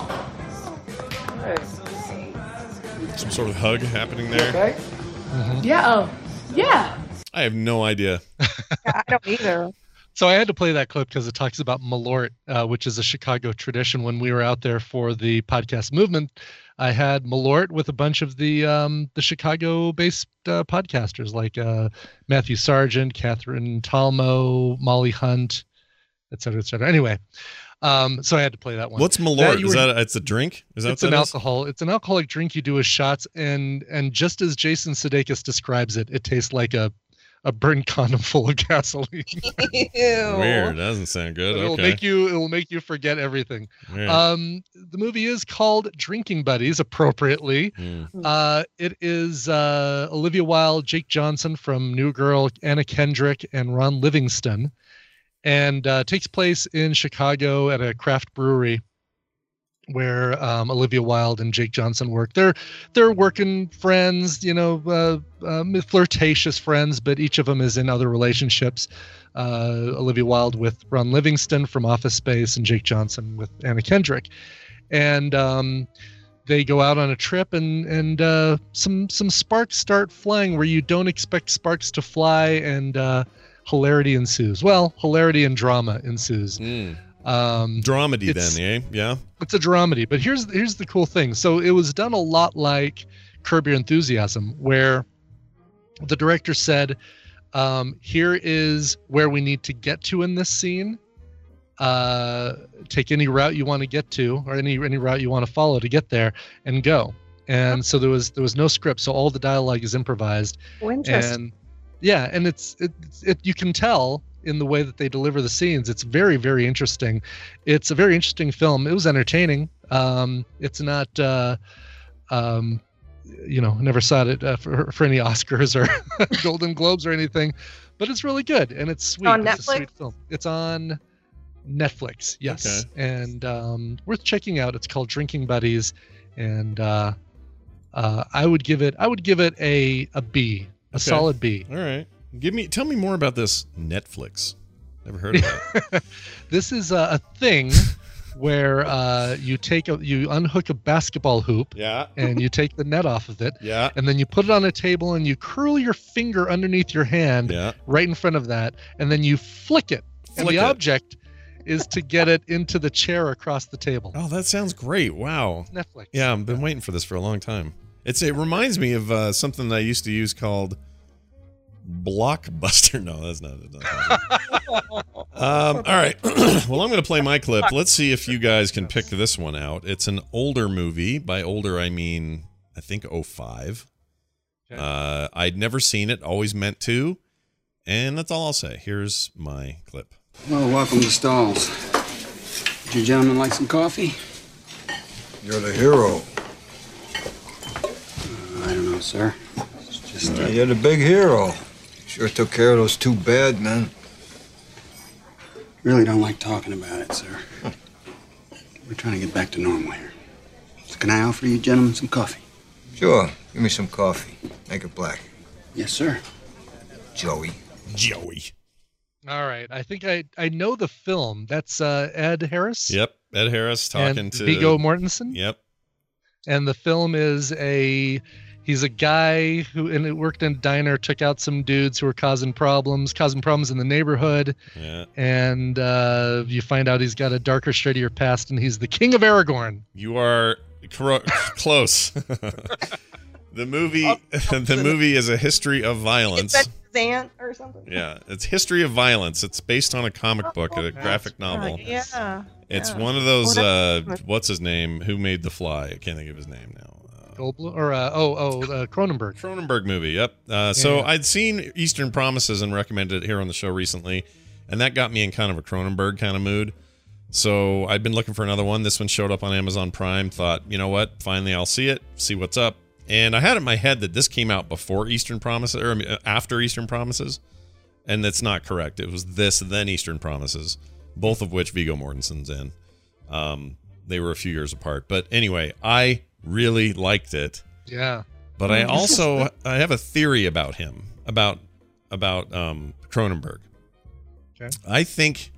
Speaker 1: Some sort of hug happening there.
Speaker 17: Okay.
Speaker 15: Yeah. Oh. Yeah.
Speaker 1: I have no idea.
Speaker 15: I don't either.
Speaker 2: So I had to play that clip because it talks about Malort, which is a Chicago tradition. When we were out there for the podcast movement, I had Malort with a bunch of the Chicago-based podcasters like Matthew Sargent, Catherine Talmo, Molly Hunt, et cetera, et cetera. Anyway, so I had to play that one.
Speaker 1: What's Malort? It's a drink? Is that
Speaker 2: it's an alcohol? It's an alcoholic drink you do with shots, and just as Jason Sudeikis describes it, it tastes like a burnt condom full of gasoline.
Speaker 1: Weird. Doesn't sound good.
Speaker 2: It will make you forget everything.
Speaker 1: Weird.
Speaker 2: The movie is called Drinking Buddies, appropriately. It is Olivia Wilde, Jake Johnson from New Girl, Anna Kendrick, and Ron Livingston, and takes place in Chicago at a craft brewery where Olivia Wilde and Jake Johnson work. They're working friends, flirtatious friends, but each of them is in other relationships. Olivia Wilde with Ron Livingston from Office Space, and Jake Johnson with Anna Kendrick. And they go out on a trip, and some sparks start flying where you don't expect sparks to fly, and hilarity ensues. Well, hilarity and drama ensues.
Speaker 1: Dramedy then, eh? Yeah.
Speaker 2: It's a dramedy, but here's the cool thing. So it was done a lot like Curb Your Enthusiasm, where the director said, here is where we need to get to in this scene. Take any route you want to get to, or any route you want to follow to get there, and go. And so there was no script, so all the dialogue is improvised.
Speaker 15: Oh, interesting.
Speaker 2: And yeah, and it's you can tell in the way that they deliver the scenes. It's very, very interesting. It's a very interesting film. It was entertaining. It's not, never saw it for any Oscars or Golden Globes or anything, but it's really good, and it's sweet.
Speaker 15: On
Speaker 2: it's
Speaker 15: Netflix?
Speaker 2: a sweet film. It's on Netflix, yes,
Speaker 1: Okay.
Speaker 2: and worth checking out. It's called Drinking Buddies, and I would give it a B, a solid B.
Speaker 1: All right. Tell me more about this Netflix. Never heard of that.
Speaker 2: This is a thing where you unhook a basketball hoop, and you take the net off of it, and then you put it on a table and you curl your finger underneath your hand, right in front of that, and then you flick it, and the object is to get it into the chair across the table.
Speaker 1: Oh, that sounds great! Wow,
Speaker 2: Netflix.
Speaker 1: Yeah, I've been waiting for this for a long time. It reminds me of something that I used to use called Blockbuster. No, that's not it. All right. Well, I'm going to play my clip. Let's see if you guys can pick this one out. It's an older movie. By older, I mean, I think 2005. Okay. I'd never seen it, always meant to. And that's all I'll say. Here's my clip.
Speaker 18: Well, welcome to Stalls. Would you gentlemen like some coffee?
Speaker 19: You're the hero.
Speaker 18: I don't know, sir. It's just...
Speaker 19: You're the big hero. Sure took care of those two bad men.
Speaker 18: Really don't like talking about it, sir. We're trying to get back to normal here. So can I offer you gentlemen some coffee?
Speaker 19: Sure. Give me some coffee. Make it black.
Speaker 18: Yes, sir.
Speaker 19: Joey.
Speaker 2: All right. I think I know the film. That's Ed Harris?
Speaker 1: Yep. Ed Harris talking to
Speaker 2: Viggo Mortensen?
Speaker 1: Yep.
Speaker 2: And the film is he's a guy who worked in a diner, took out some dudes who were causing problems in the neighborhood. Yeah. And you find out he's got a darker, shadier past, and he's the king of Aragorn.
Speaker 1: You are close. The movie is a history of violence.
Speaker 15: Is that Zant or something?
Speaker 1: Yeah, it's History of Violence. It's based on a comic book, a graphic novel.
Speaker 15: Yeah.
Speaker 1: It's one of those. What's his name? Who made The Fly? I can't think of his name now.
Speaker 2: Goldblum or Cronenberg.
Speaker 1: Cronenberg movie. Yep. So I'd seen Eastern Promises and recommended it here on the show recently, and that got me in kind of a Cronenberg kind of mood. So I'd been looking for another one. This one showed up on Amazon Prime. Thought, you know what? Finally, I'll see it. See what's up. And I had it in my head that this came out before Eastern Promises, or after Eastern Promises, and that's not correct. It was this, then Eastern Promises, both of which Viggo Mortensen's in. They were a few years apart, but anyway, I really liked it.
Speaker 2: Yeah.
Speaker 1: But I have a theory about him, about Cronenberg.
Speaker 2: Okay.
Speaker 1: I think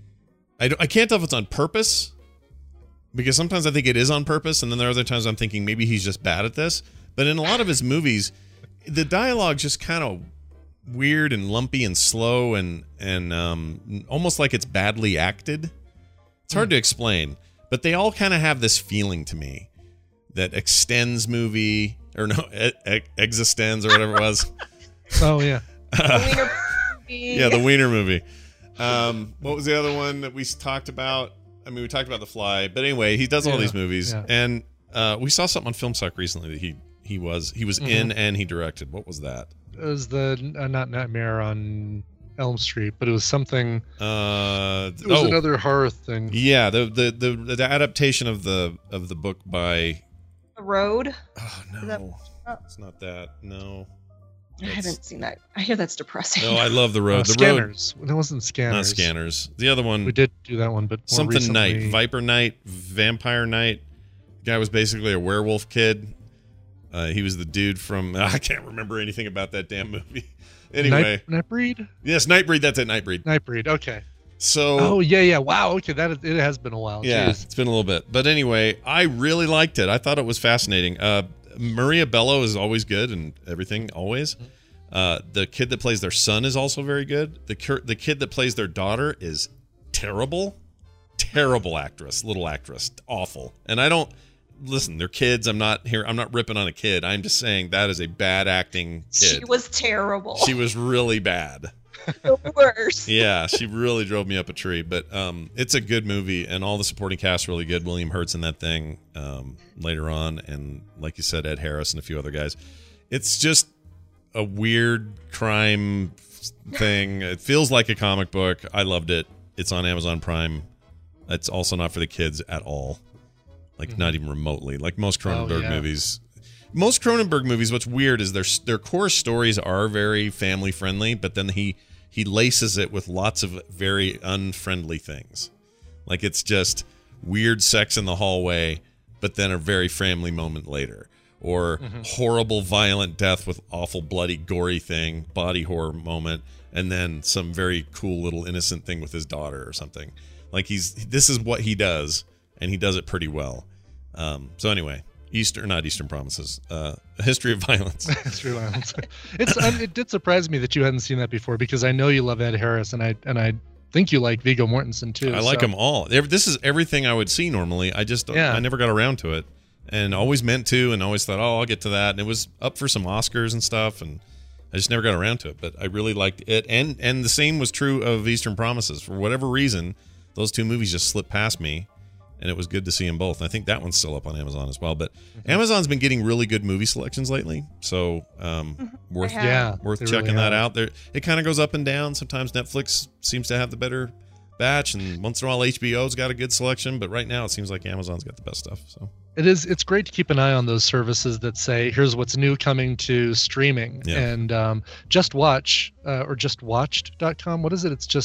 Speaker 1: I can't tell if it's on purpose, because sometimes I think it is on purpose, and then there are other times I'm thinking maybe he's just bad at this. But in a lot of his movies, the dialogue just kind of weird and lumpy and slow and almost like it's badly acted. It's hard to explain, but they all kind of have this feeling to me. That Extends movie, or no, Existends or whatever it was.
Speaker 2: Oh, yeah.
Speaker 15: The Wiener movie.
Speaker 1: Yeah, the Wiener movie. What was the other one that we talked about? I mean, we talked about The Fly, but anyway, he does all these movies, and we saw something on FilmSuck recently that he was in and he directed. What was that?
Speaker 2: It was the not Nightmare on Elm Street, but it was something. It was another horror thing.
Speaker 1: Yeah, the adaptation of the book by
Speaker 15: The Road.
Speaker 1: Oh no, it's not that. No,
Speaker 15: I haven't seen that. I hear that's depressing.
Speaker 1: No, I love The Road. The
Speaker 2: Scanners.
Speaker 1: Road.
Speaker 2: That wasn't Scanners.
Speaker 1: Not Scanners. The other one.
Speaker 2: We did do that one, but
Speaker 1: something
Speaker 2: recently...
Speaker 1: Night, Viper Night, Vampire Night. The guy was basically a werewolf kid. He was the dude from. I can't remember anything about that damn movie. Anyway,
Speaker 2: Nightbreed.
Speaker 1: Yes, Nightbreed. That's it. Nightbreed.
Speaker 2: Nightbreed. Okay.
Speaker 1: So.
Speaker 2: Oh yeah. Wow. Okay, it has been a while.
Speaker 1: Yeah,
Speaker 2: Jeez.
Speaker 1: it's been a little bit, but anyway, I really liked it. I thought it was fascinating. Maria Bello is always good and everything. Always. The kid that plays their son is also very good. The kid that plays their daughter is terrible actress, little actress, awful. And I don't listen. They're kids. I'm not ripping on a kid. I'm just saying that is a bad acting kid.
Speaker 15: She was terrible.
Speaker 1: She was really bad.
Speaker 15: The worst.
Speaker 1: Yeah, she really drove me up a tree. But it's a good movie, and all the supporting cast really good. William Hurt's in that thing later on, and like you said, Ed Harris and a few other guys. It's just a weird crime thing. It feels like a comic book. I loved it. It's on Amazon Prime. It's also not for the kids at all. Like not even remotely. Like most Cronenberg movies. Most Cronenberg movies, what's weird is their core stories are very family friendly, but then he laces it with lots of very unfriendly things. Like it's just weird sex in the hallway, but then a very family moment later. Or horrible violent death with awful bloody gory thing, body horror moment, and then some very cool little innocent thing with his daughter or something. Like this is what he does, and he does it pretty well. So anyway, not Eastern Promises. A History of Violence.
Speaker 2: History of Violence. It did surprise me that you hadn't seen that before, because I know you love Ed Harris, and I think you like Viggo Mortensen too.
Speaker 1: I like them all. This is everything I would see normally. I never got around to it, and always meant to, and always thought, I'll get to that. And it was up for some Oscars and stuff, and I just never got around to it. But I really liked it, and the same was true of Eastern Promises. For whatever reason, those two movies just slipped past me, and it was good to see them both. And I think that one's still up on Amazon as well. But Amazon's been getting really good movie selections lately, so worth checking that out. There, it kind of goes up and down. Sometimes Netflix seems to have the better batch, and once in a while HBO's got a good selection. But right now, it seems like Amazon's got the best stuff. So
Speaker 2: it's great to keep an eye on those services that say, here's what's new coming to streaming. Yeah. And Just Watch or justwatched.com. What is it? It's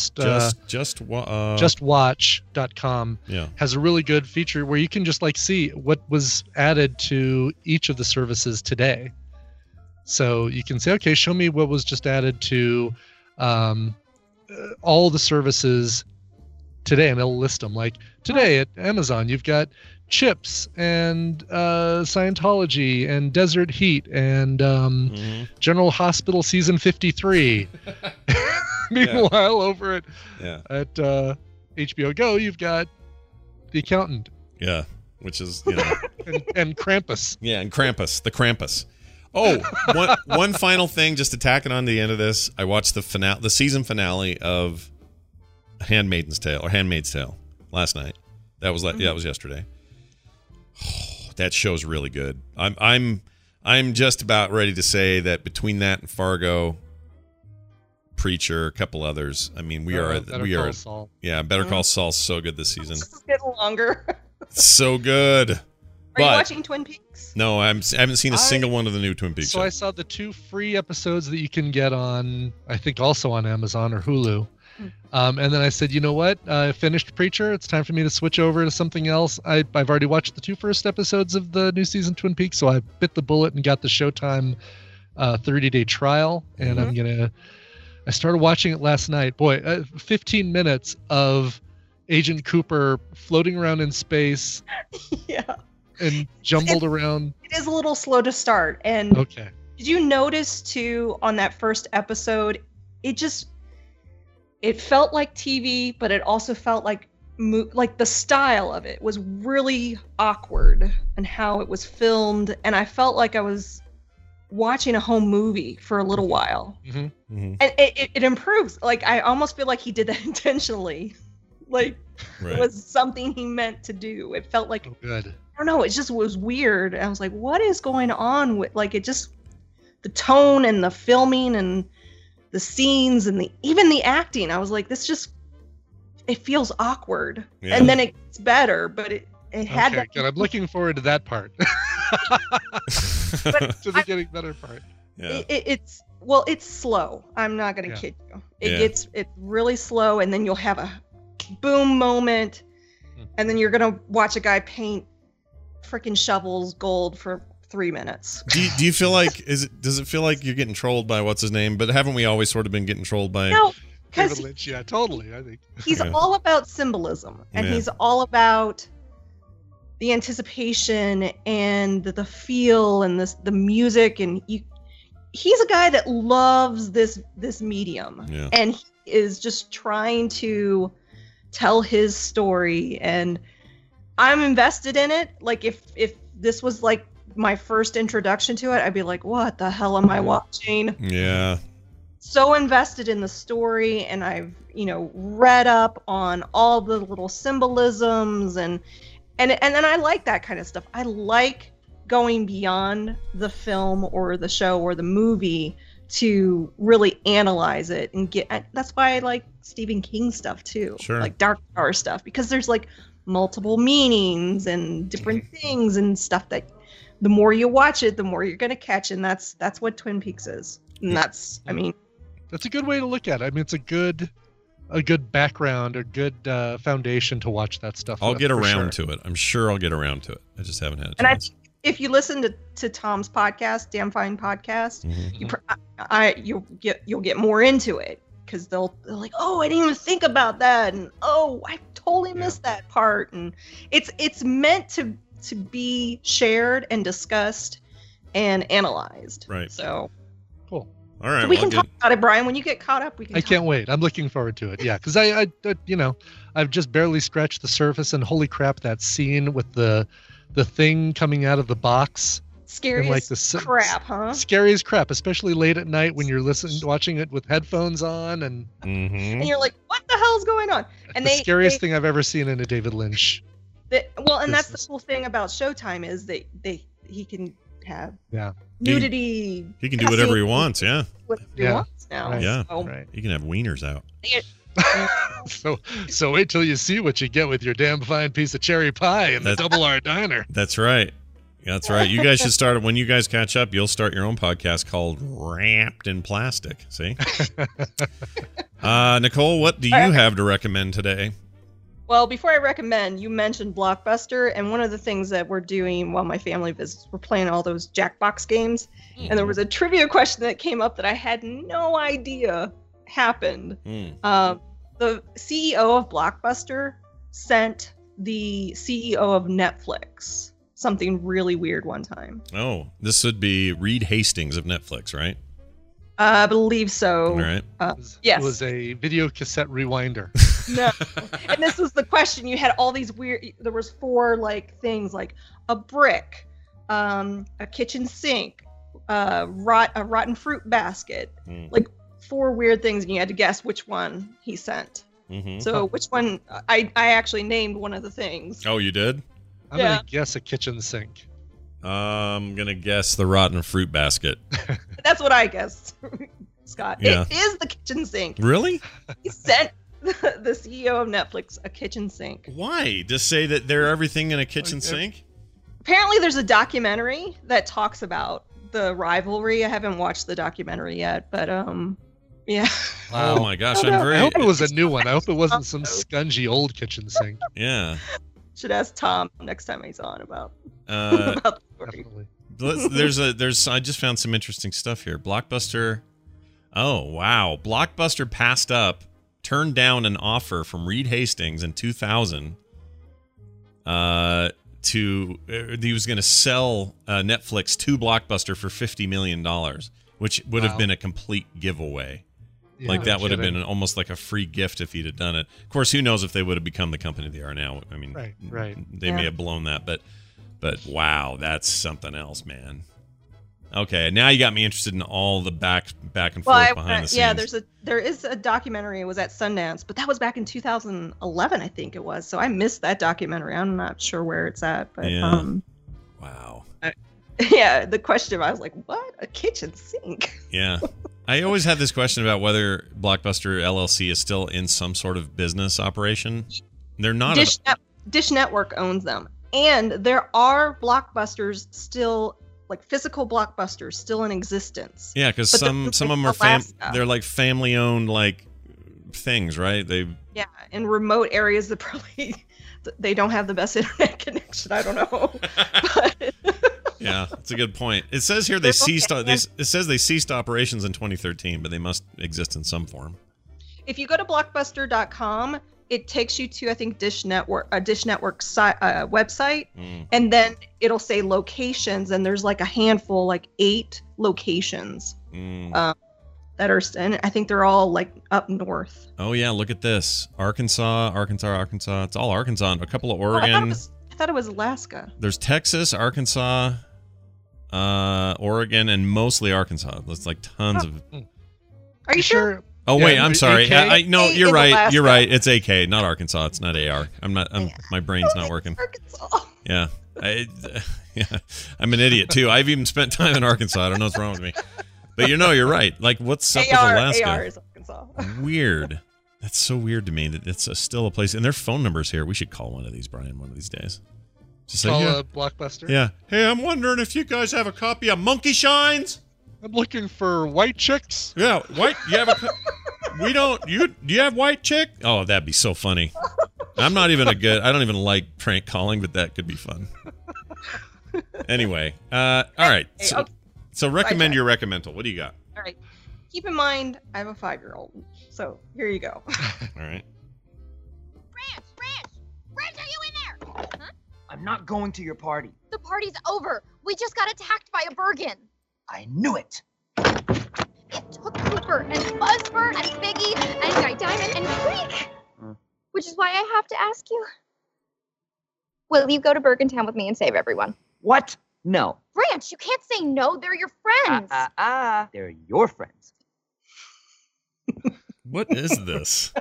Speaker 2: justwatch.com has a really good feature where you can just see what was added to each of the services today. So you can say, okay, show me what was just added to all the services today, and it'll list them. Like today at Amazon, you've got Chips and Scientology and Desert Heat and General Hospital season 53. Meanwhile, over at HBO Go, you've got The Accountant.
Speaker 1: Yeah, which is
Speaker 2: and Krampus.
Speaker 1: Yeah, and Krampus, the Krampus. Oh, one final thing, just to tack it on the end of this. I watched the season finale of Handmaid's Tale last night. That was that was yesterday. That show's really good. I'm just about ready to say that between that and Fargo, Preacher, a couple others. I mean, Better Call Saul's so good this season.
Speaker 15: It's getting longer.
Speaker 1: So good.
Speaker 15: Are you watching Twin Peaks?
Speaker 1: No, I haven't seen a single one of the new Twin Peaks.
Speaker 2: So I saw the 2 free episodes that you can get on, I think also on Amazon or Hulu. And then I said, you know what? I finished Preacher. It's time for me to switch over to something else. I've already watched the 2 first episodes of the new season Twin Peaks, so I bit the bullet and got the Showtime 30-day trial. And I started watching it last night. Boy, 15 minutes of Agent Cooper floating around in space.
Speaker 15: Yeah.
Speaker 2: And jumbled around.
Speaker 15: It is a little slow to start. And did you notice too on that first episode, it felt like TV, but it also felt like the style of it was really awkward and how it was filmed. And I felt like I was watching a home movie for a little while. And it improves. Like, I almost feel like he did that intentionally. Like, it was something he meant to do. It felt like,
Speaker 2: good.
Speaker 15: I don't know, it just was weird. I was like, what is going on with, the tone and the filming and the scenes and even the acting. I was like, it feels awkward. Yeah. And then it gets better, but it had that.
Speaker 2: Good. I'm looking forward to that part. To the getting better part.
Speaker 15: Yeah. It's slow. I'm not going to kid you. It's really slow, and then you'll have a boom moment, and then you're going to watch a guy paint freaking shovels gold for 3 minutes.
Speaker 1: Do you feel like does it feel like you're getting trolled by what's his name? But haven't we always sort of been getting trolled by
Speaker 15: David
Speaker 2: Lynch? Yeah, totally. I think
Speaker 15: he's all about symbolism, and he's all about the anticipation and the feel and the music, and he's a guy that loves this medium, and he is just trying to tell his story, and I'm invested in it. Like if this was like my first introduction to it, I'd be like, what the hell am I watching?
Speaker 1: Yeah.
Speaker 15: So invested in the story, and I've, read up on all the little symbolisms and then I like that kind of stuff. I like going beyond the film or the show or the movie to really analyze it and that's why I like Stephen King stuff too.
Speaker 1: Sure.
Speaker 15: Like Dark Tower stuff, because there's multiple meanings and different things and stuff that the more you watch it, the more you're going to catch. And that's what Twin Peaks is. And that's
Speaker 2: a good way to look at it. I mean, it's a good background, a good foundation to watch that stuff.
Speaker 1: I'll get around to it. I'm sure I'll get around to it. I just haven't had a chance.
Speaker 15: And if you listen to Tom's podcast, Damn Fine Podcast, you'll get more into it, because they'll like, oh, I didn't even think about that, and oh, I totally missed that part. And it's meant to be shared and discussed and analyzed.
Speaker 1: Right.
Speaker 15: So
Speaker 11: cool.
Speaker 1: All right.
Speaker 15: So we can talk about it, Brian. When you get caught up, we can.
Speaker 11: I can't wait. I'm looking forward to it. Yeah, because I I've just barely scratched the surface, and holy crap, that scene with the thing coming out of the box.
Speaker 15: Scary as crap, huh?
Speaker 11: Scary as crap, especially late at night when you're watching it with headphones on, and
Speaker 15: and you're like, "What the hell's going on?" And
Speaker 11: the scariest thing I've ever seen in a David Lynch.
Speaker 15: And that's the cool thing about Showtime is that he can have nudity.
Speaker 1: He can do whatever he wants. Yeah.
Speaker 15: Whatever he wants now.
Speaker 1: Right. Yeah.
Speaker 15: So.
Speaker 1: Right. He can have wieners out.
Speaker 11: So wait till you see what you get with your damn fine piece of cherry pie in the Double R Diner.
Speaker 1: That's right. That's right. You guys should start it when you guys catch up. You'll start your own podcast called Wrapped in Plastic. See, Nicole, what do you have to recommend today?
Speaker 15: Well, before I recommend, you mentioned Blockbuster, and one of the things that we're doing while my family visits, we're playing all those Jackbox games, and there was a trivia question that came up that I had no idea happened. The CEO of Blockbuster sent the CEO of Netflix something really weird one time.
Speaker 1: Oh, this would be Reed Hastings of Netflix, right?
Speaker 15: I believe so.
Speaker 1: All right.
Speaker 15: Yes.
Speaker 11: It was a video cassette rewinder.
Speaker 15: No. And this was the question. You had all these weird, there was 4 things like a brick, a kitchen sink, a rotten fruit basket, 4 weird things, and you had to guess which one he sent.
Speaker 1: Mm-hmm.
Speaker 15: So which one, I actually named one of the things.
Speaker 1: Oh, you did?
Speaker 11: I'm going to guess a kitchen sink.
Speaker 1: I'm going to guess the rotten fruit basket.
Speaker 15: That's what I guessed, Scott.
Speaker 1: Yeah.
Speaker 15: It is the kitchen sink.
Speaker 1: Really?
Speaker 15: He sent the CEO of Netflix a kitchen sink.
Speaker 1: Why? Just say that they're everything in a kitchen sink?
Speaker 15: Apparently there's a documentary that talks about the rivalry. I haven't watched the documentary yet, but yeah.
Speaker 1: Wow. Oh my gosh,
Speaker 11: I hope it was a new one. I hope it wasn't some scungy old kitchen sink.
Speaker 1: Yeah.
Speaker 15: Should ask Tom next time he's on about
Speaker 1: the story. I just found some interesting stuff here. Blockbuster. Oh, wow. Blockbuster turned down an offer from Reed Hastings in 2000 he was going to sell Netflix to Blockbuster for $50 million, which would have been a complete giveaway. Yeah, that would have been almost like a free gift if he'd have done it. Of course, who knows if they would have become the company they are now. I mean,
Speaker 11: right.
Speaker 1: They may have blown that, but wow, that's something else, man. Okay, now you got me interested in all the back and forth behind the scenes.
Speaker 15: Yeah, there is a documentary. It was at Sundance, but that was back in 2011, I think it was. So I missed that documentary. I'm not sure where it's at, but
Speaker 1: wow.
Speaker 15: Yeah, the question, I was like, what? A kitchen sink?
Speaker 1: Yeah. I always had this question about whether Blockbuster LLC is still in some sort of business operation. They're not.
Speaker 15: Dish Network owns them. And there are Blockbusters still, physical Blockbusters still in existence.
Speaker 1: Yeah, because some of them are they're like family-owned things, right?
Speaker 15: Yeah, in remote areas that probably they don't have the best internet connection. I don't know. But
Speaker 1: yeah, that's a good point. It says here it says they ceased operations in 2013, but they must exist in some form.
Speaker 15: If you go to blockbuster.com, it takes you to, I think, Dish Network's website, and then it'll say locations, and there's a handful, 8 locations that are, and I think they're all up north.
Speaker 1: Oh yeah, look at this: Arkansas. It's all Arkansas. A couple of Oregon.
Speaker 15: I thought it was Alaska.
Speaker 1: There's Texas, Arkansas, Oregon, and mostly Arkansas. There's tons of.
Speaker 15: Are you sure?
Speaker 1: Oh wait, I'm sorry. No, you're right. Alaska. You're right. It's AK, not Arkansas. It's not AR. My brain's not working.
Speaker 15: Arkansas.
Speaker 1: Yeah. I'm an idiot too. I've even spent time in Arkansas. I don't know what's wrong with me. But you're right. What's up with Alaska?
Speaker 15: AR is Arkansas.
Speaker 1: Weird. That's so weird to me that it's still a place. And their phone number's here. We should call one of these, Brian, one of these days.
Speaker 11: Just call Blockbuster?
Speaker 1: Yeah. Hey, I'm wondering if you guys have a copy of Monkey Shines?
Speaker 11: I'm looking for White Chicks.
Speaker 1: Yeah, white. You have we don't. Do you have White Chick? Oh, that'd be so funny. I don't even like prank calling, but that could be fun. Anyway, all right. So recommend your recommendal. What do you got?
Speaker 15: All right. Keep in mind, I have a 5-year-old. So here you go.
Speaker 1: All right.
Speaker 20: I'm not going to your party.
Speaker 21: The party's over. We just got attacked by a Bergen.
Speaker 20: I knew it.
Speaker 21: It took Cooper and Buzzbird and Biggie and Guy Diamond and Freak. Which is why I have to ask you. Will you go to Bergentown with me and save everyone?
Speaker 20: What? No.
Speaker 21: Branch, you can't say no. They're your friends.
Speaker 20: They're your friends.
Speaker 1: What is this?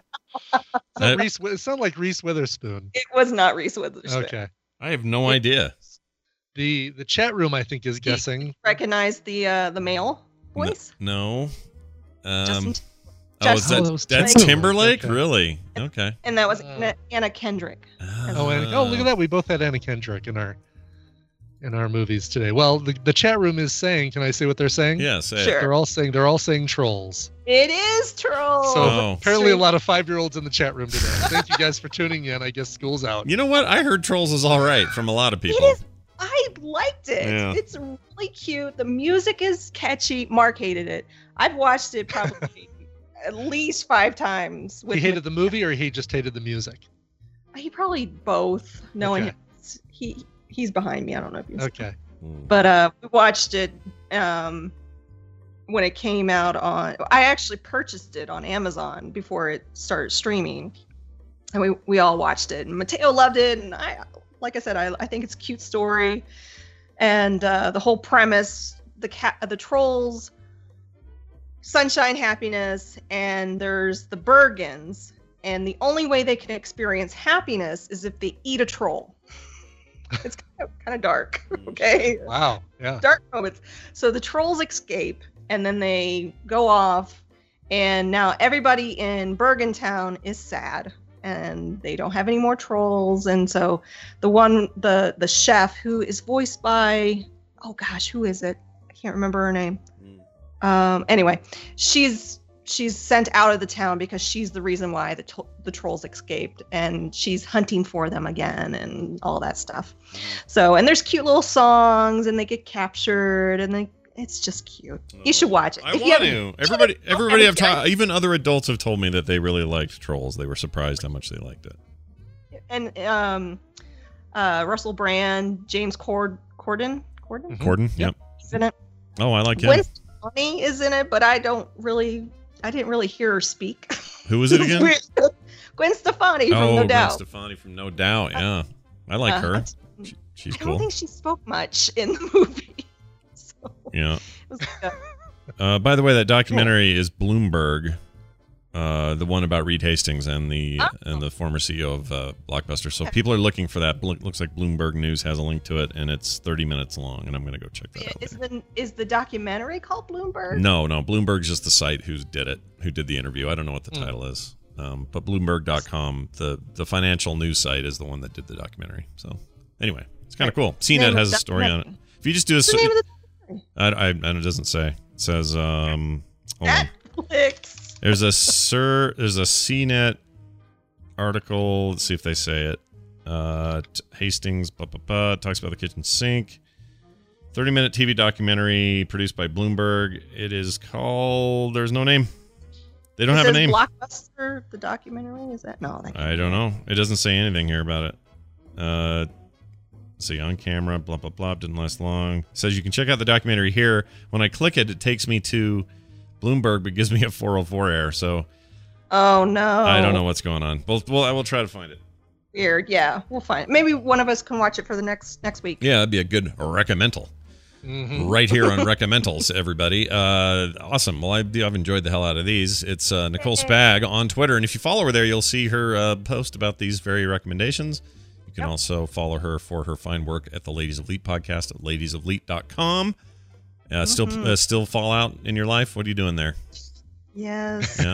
Speaker 11: It sounded like Reese Witherspoon.
Speaker 15: It was not Reese Witherspoon.
Speaker 11: Okay.
Speaker 1: I have no idea.
Speaker 11: The chat room, I think, is guessing.
Speaker 15: Recognize the male voice?
Speaker 1: No.
Speaker 15: Justin
Speaker 1: That's Timberlake?
Speaker 11: Okay.
Speaker 1: Really? Okay.
Speaker 15: And that was Anna Kendrick.
Speaker 11: Look at that. We both had Anna Kendrick in our movies today. Well, the chat room is saying, can I say what they're saying?
Speaker 1: Yeah, say it.
Speaker 15: Sure.
Speaker 11: They're all saying trolls.
Speaker 15: It is Trolls.
Speaker 11: So apparently a lot of 5-year-olds in the chat room today. Thank you guys for tuning in. I guess school's out.
Speaker 1: You know what? I heard Trolls is all right from a lot of people.
Speaker 15: It is. I liked it.
Speaker 1: Yeah.
Speaker 15: It's really cute. The music is catchy. Mark hated it. I've watched it probably at least 5 times.
Speaker 11: He hated the movie, or he just hated the music?
Speaker 15: He probably both. Knowing he's behind me. I don't know if he's
Speaker 11: okay.
Speaker 15: But we watched it when it came out on. I actually purchased it on Amazon before it started streaming, and we all watched it. And Mateo loved it, and like I said, I think it's a cute story, and the whole premise, the trolls, sunshine, happiness, and there's the Bergens, and the only way they can experience happiness is if they eat a troll. It's kind of dark, okay?
Speaker 11: Wow, yeah.
Speaker 15: Dark moments. So the trolls escape, and then they go off, and now everybody in Bergentown is sad. And they don't have any more trolls, and so the chef, who is voiced by, oh gosh, who is it? I can't remember her name. Anyway, she's sent out of the town because she's the reason why the trolls escaped, and she's hunting for them again and all that stuff. So, and there's cute little songs, and they get captured, and it's just cute. You should watch it.
Speaker 1: I want to. Everybody even other adults have told me that they really liked Trolls. They were surprised how much they liked it.
Speaker 15: And Russell Brand, James Corden.
Speaker 1: Corden, yep.
Speaker 15: He's in it.
Speaker 1: Oh, I like him.
Speaker 15: Gwen Stefani is in it, but I didn't really hear her speak.
Speaker 1: Who was it again?
Speaker 15: Gwen Stefani from No Doubt.
Speaker 1: Gwen Stefani from No Doubt. Yeah, I like her. She's cool.
Speaker 15: I don't think she spoke much in the movie.
Speaker 1: Yeah. By the way, that documentary is Bloomberg, the one about Reed Hastings and the former CEO of Blockbuster. So people are looking for that. Looks like Bloomberg News has a link to it, and it's 30 minutes long, and I'm going to go check that out.
Speaker 15: Is the documentary called Bloomberg?
Speaker 1: No, Bloomberg's just the site who did the interview. I don't know what the title is, but Bloomberg.com, the financial news site, is the one that did the documentary. So anyway, it's kind of cool. CNET has a story on it. If you just do it doesn't say. It says hold on.
Speaker 15: Netflix.
Speaker 1: There's a CNET article. Let's see if they say it. Hastings talks about the kitchen sink. 30-minute TV documentary produced by Bloomberg. It is called. There's no name. They don't have a name.
Speaker 15: Blockbuster, the documentary, is that? No,
Speaker 1: I don't know. It doesn't say anything here about it. See, on camera, blah, blah, blah, didn't last long. It says you can check out the documentary here. When I click it, it takes me to Bloomberg, but gives me a 404 error. So,
Speaker 15: oh no,
Speaker 1: I don't know what's going on. Well, I will try to find it.
Speaker 15: Weird, yeah, we'll find it. Maybe one of us can watch it for the next week.
Speaker 1: Yeah, that'd be a good recommendal. Mm-hmm. Right here on Recommendals, everybody. Awesome. Well, I've enjoyed the hell out of these. It's Nicole Spag on Twitter, and if you follow her there, you'll see her post about these very recommendations. You can also follow her for her fine work at the Ladies of Elite podcast at ladiesofelite.com. Still Fallout in your life? What are you doing there?
Speaker 15: Yes.
Speaker 1: Yeah.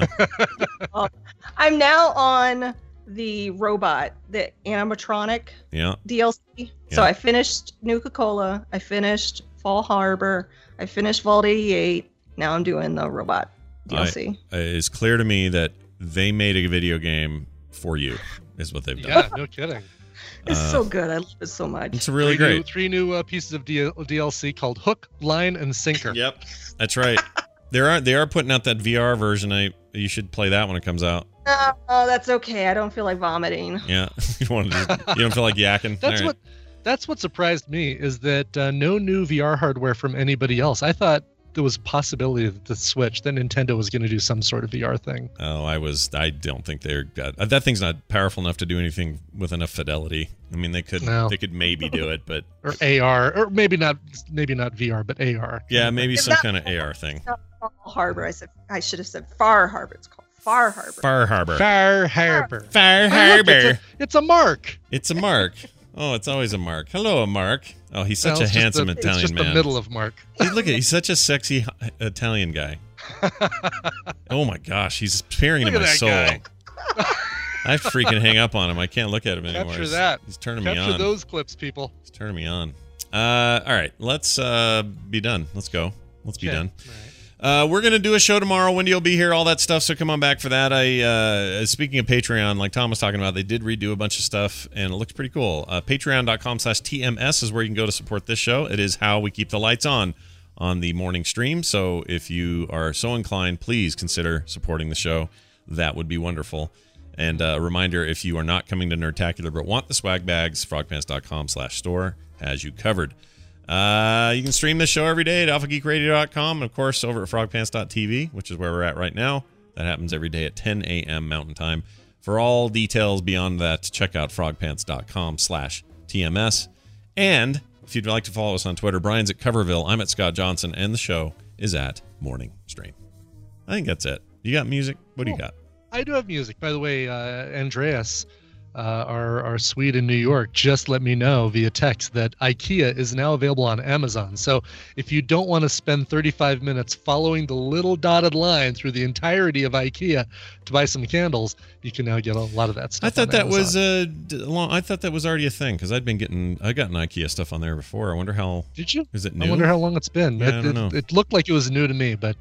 Speaker 15: I'm now on the robot, the animatronic DLC. Yeah. So I finished Nuka-Cola. I finished Fall Harbor. I finished Vault 88. Now I'm doing the robot DLC.
Speaker 1: It's clear to me that they made a video game for you, is what they've done.
Speaker 11: Yeah, no kidding.
Speaker 15: It's so good. I love it so much.
Speaker 1: It's really great.
Speaker 11: Three new pieces of DLC called Hook, Line, and Sinker.
Speaker 1: Yep, that's right. They are putting out that VR version. You should play that when it comes out.
Speaker 15: Oh, that's okay. I don't feel like vomiting.
Speaker 1: Yeah, you don't feel like yakking.
Speaker 11: That's what surprised me is that no new VR hardware from anybody else. I thought there was a possibility that the Switch, that Nintendo was going to do some sort of VR thing.
Speaker 1: Oh, I don't think they're that thing's not powerful enough to do anything with enough fidelity. I mean, they could maybe do it, but
Speaker 11: or AR, or maybe not VR, but AR.
Speaker 1: Yeah, maybe some kind of AR thing.
Speaker 15: Harbor. I should have said Far Harbor. It's called Far Harbor.
Speaker 1: Far Harbor.
Speaker 11: Far Harbor.
Speaker 1: Far
Speaker 11: Look,
Speaker 1: Harbor.
Speaker 11: it's a mark.
Speaker 1: It's a mark. Oh, it's always a mark. Hello, a mark. Oh, he's such a handsome Italian
Speaker 11: it's just
Speaker 1: man.
Speaker 11: the middle of Mark.
Speaker 1: Look at, he's such a sexy Italian guy. Oh my gosh, he's peering into my soul. I freaking hang up on him. I can't look at him anymore.
Speaker 11: Capture that.
Speaker 1: He's turning me on.
Speaker 11: Capture those clips, people.
Speaker 1: He's turning me on. All right, let's be done. Let's go. Let's be done. We're going to do a show tomorrow. Wendy will be here, all that stuff, so come on back for that. Speaking of Patreon, like Tom was talking about, they did redo a bunch of stuff, and it looks pretty cool. Patreon.com/TMS is where you can go to support this show. It is how we keep the lights on the morning stream, so if you are so inclined, please consider supporting the show. That would be wonderful. And a reminder, if you are not coming to Nerdtacular but want the swag bags, frogpants.com/store has you covered. You can stream this show every day at alphageekradio.com, and of course over at frogpants.tv, which is where we're at right now. That happens every day at 10 a.m. Mountain Time. For all details beyond that, check out frogpants.com/TMS. And if you'd like to follow us on Twitter, Brian's at Coverville, I'm at Scott Johnson, and the show is at Morning Stream. I think that's it. You got music? What do you got?
Speaker 11: I do have music. By the way, Andreas, our Swede in New York, just let me know via text that IKEA is now available on Amazon. So if you don't want to spend 35 minutes following the little dotted line through the entirety of IKEA to buy some candles, you can now get a lot of that stuff.
Speaker 1: I thought that was I thought that was already a thing because I gotten IKEA stuff on there before. I wonder how.
Speaker 11: Did you?
Speaker 1: Is it new?
Speaker 11: I wonder how long it's been.
Speaker 1: Yeah, I don't know.
Speaker 11: It looked like it was new to me, but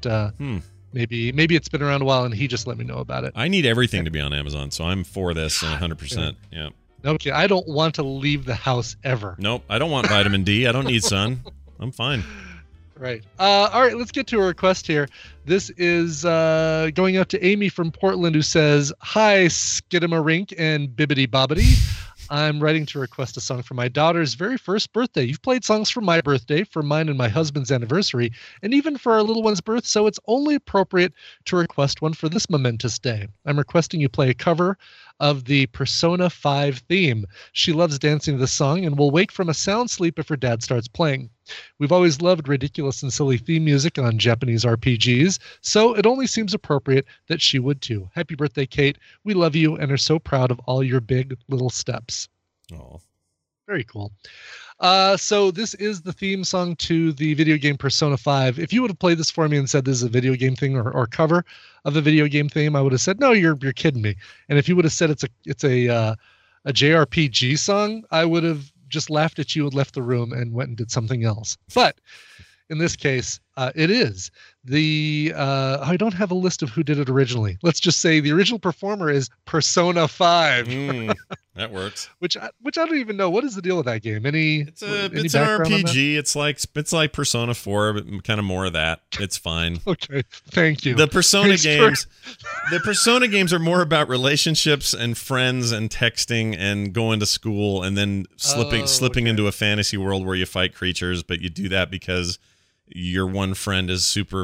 Speaker 11: maybe it's been around a while and he just let me know about it.
Speaker 1: I need everything to be on Amazon, so I'm for this 100%. Yeah.
Speaker 11: Okay, I don't want to leave the house ever.
Speaker 1: Nope, I don't want vitamin D. I don't need sun. I'm fine.
Speaker 11: Right. All right, let's get to a request here. This is going out to Amy from Portland, who says, "Hi, Skidamarink and Bibbidi Bobbidi. I'm writing to request a song for my daughter's very first birthday. You've played songs for my birthday, for mine and my husband's anniversary, and even for our little one's birth, so it's only appropriate to request one for this momentous day. I'm requesting you play a cover of the Persona 5 theme. She loves dancing to the song and will wake from a sound sleep if her dad starts playing. We've always loved ridiculous and silly theme music on Japanese RPGs, so it only seems appropriate that she would too. Happy birthday, Kate. We love you and are so proud of all your big little steps."
Speaker 1: Oh,
Speaker 11: very cool. So this is the theme song to the video game Persona 5. If you would have played this for me and said this is a video game thing or cover of a video game theme, I would have said, no, you're kidding me. And if you would have said it's a JRPG song, I would have just laughed at you and left the room and went and did something else. But in this case, it is. I don't have a list of who did it originally. Let's just say the original performer is Persona 5.
Speaker 1: That works.
Speaker 11: Which I don't even know. What is the deal with that game? It's
Speaker 1: an RPG. It's like Persona 4, but kind of more of that. It's fine.
Speaker 11: Okay, thank you.
Speaker 1: The Persona games are more about relationships and friends and texting and going to school and then slipping into a fantasy world where you fight creatures, but you do that because your one friend is super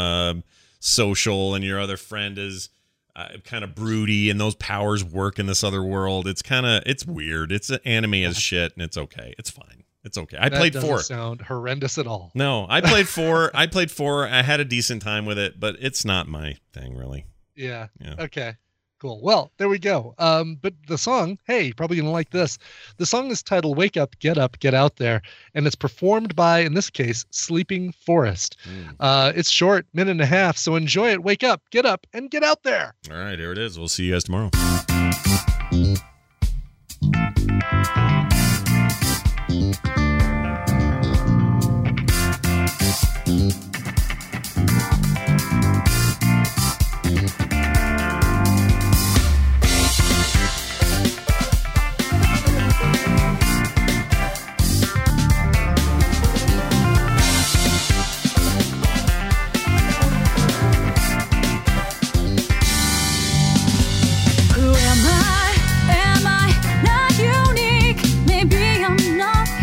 Speaker 1: social and your other friend is kind of broody, and those powers work in this other world. It's weird. It's anime as shit, and it's okay. It's fine. It's okay. I played 4.
Speaker 11: That doesn't sound horrendous at all.
Speaker 1: No, I played 4. I had a decent time with it, but it's not my thing, really.
Speaker 11: Yeah. Okay. Cool. Well, there we go. But the song, hey, you're probably going to like this. The song is titled Wake Up, Get Out There, and it's performed by, in this case, Sleeping Forest. It's short, minute and a half, so enjoy it. Wake up, and get out there.
Speaker 1: All right, here it is. We'll see you guys tomorrow.
Speaker 3: Who am I? Am I not unique? Maybe I'm not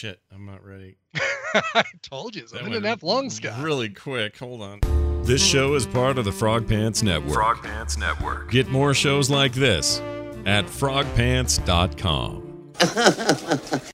Speaker 3: shit. I'm not ready.
Speaker 2: I told you. It's a minute and a half long, Scott.
Speaker 3: Really quick. Hold on.
Speaker 1: This show is part of the Frog Pants Network.
Speaker 5: Frog Pants Network.
Speaker 1: Get more shows like this at frogpants.com.